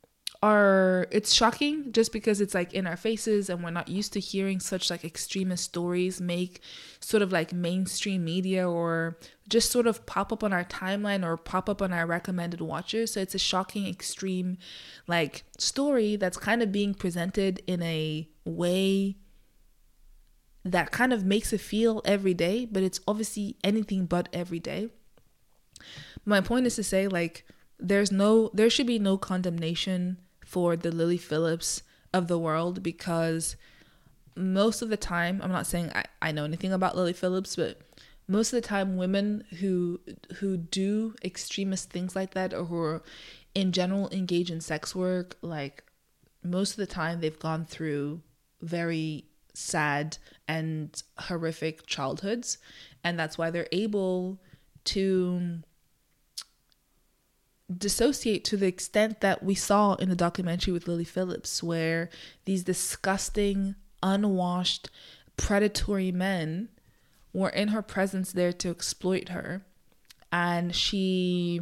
are, it's shocking just because it's like in our faces and we're not used to hearing such like extremist stories make sort of like mainstream media or just sort of pop up on our timeline or pop up on our recommended watches. So it's a shocking, extreme like story that's kind of being presented in a way that kind of makes it feel every day, but it's obviously anything but every day. My point is to say like there's no, there should be no condemnation for the Lily Phillips of the world, because most of the time, I'm not saying I, I know anything about Lily Phillips, but most of the time women who who do extremist things like that or who are in general engage in sex work, like most of the time they've gone through very sad and horrific childhoods, and that's why they're able to dissociate to the extent that we saw in the documentary with Lily Phillips, where these disgusting, unwashed, predatory men were in her presence there to exploit her, and she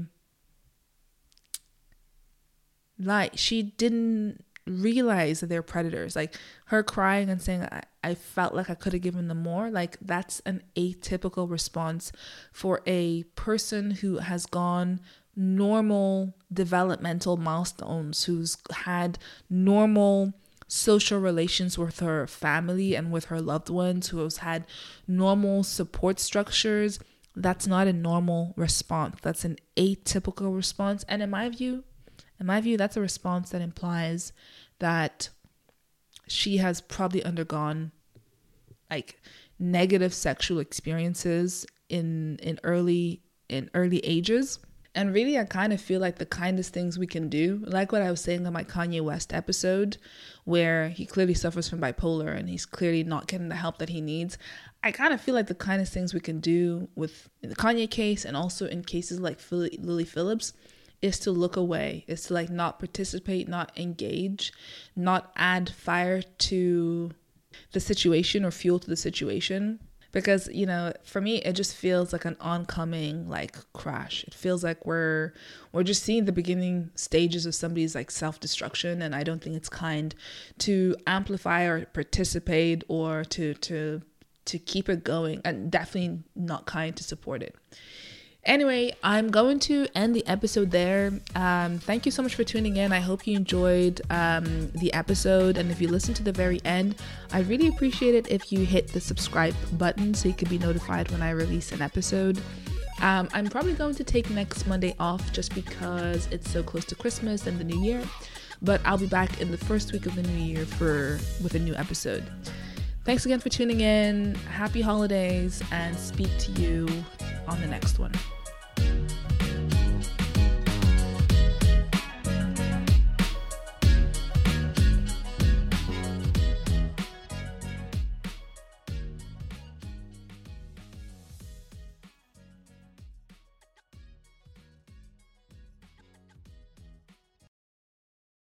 like she didn't realize that they're predators. Like her crying and saying I, I felt like I could have given them more, like that's an atypical response for a person who has gone normal developmental milestones, who's had normal social relations with her family and with her loved ones, who has had normal support structures. That's not a normal response. That's an atypical response. And in my view, in my view, that's a response that implies that she has probably undergone like negative sexual experiences in in early in early ages. And really, I kind of feel like the kindest things we can do, like what I was saying on my Kanye West episode, where he clearly suffers from bipolar and he's clearly not getting the help that he needs. I kind of feel like the kindest things we can do with the Kanye case and also in cases like Lily Phillips is to look away, is to like not participate, not engage, not add fire to the situation or fuel to the situation. Because, you know, for me, it just feels like an oncoming like crash. It feels like we're we're just seeing the beginning stages of somebody's like self-destruction. And I don't think it's kind to amplify or participate or to to to keep it going, and definitely not kind to support it. Anyway, I'm going to end the episode there. Um, thank you so much for tuning in. I hope you enjoyed um, the episode. And if you listen to the very end, I'd really appreciate it if you hit the subscribe button so you can be notified when I release an episode. Um, I'm probably going to take next Monday off just because it's so close to Christmas and the New Year. But I'll be back in the first week of the New Year for with a new episode. Thanks again for tuning in. Happy holidays, and speak to you on the next one.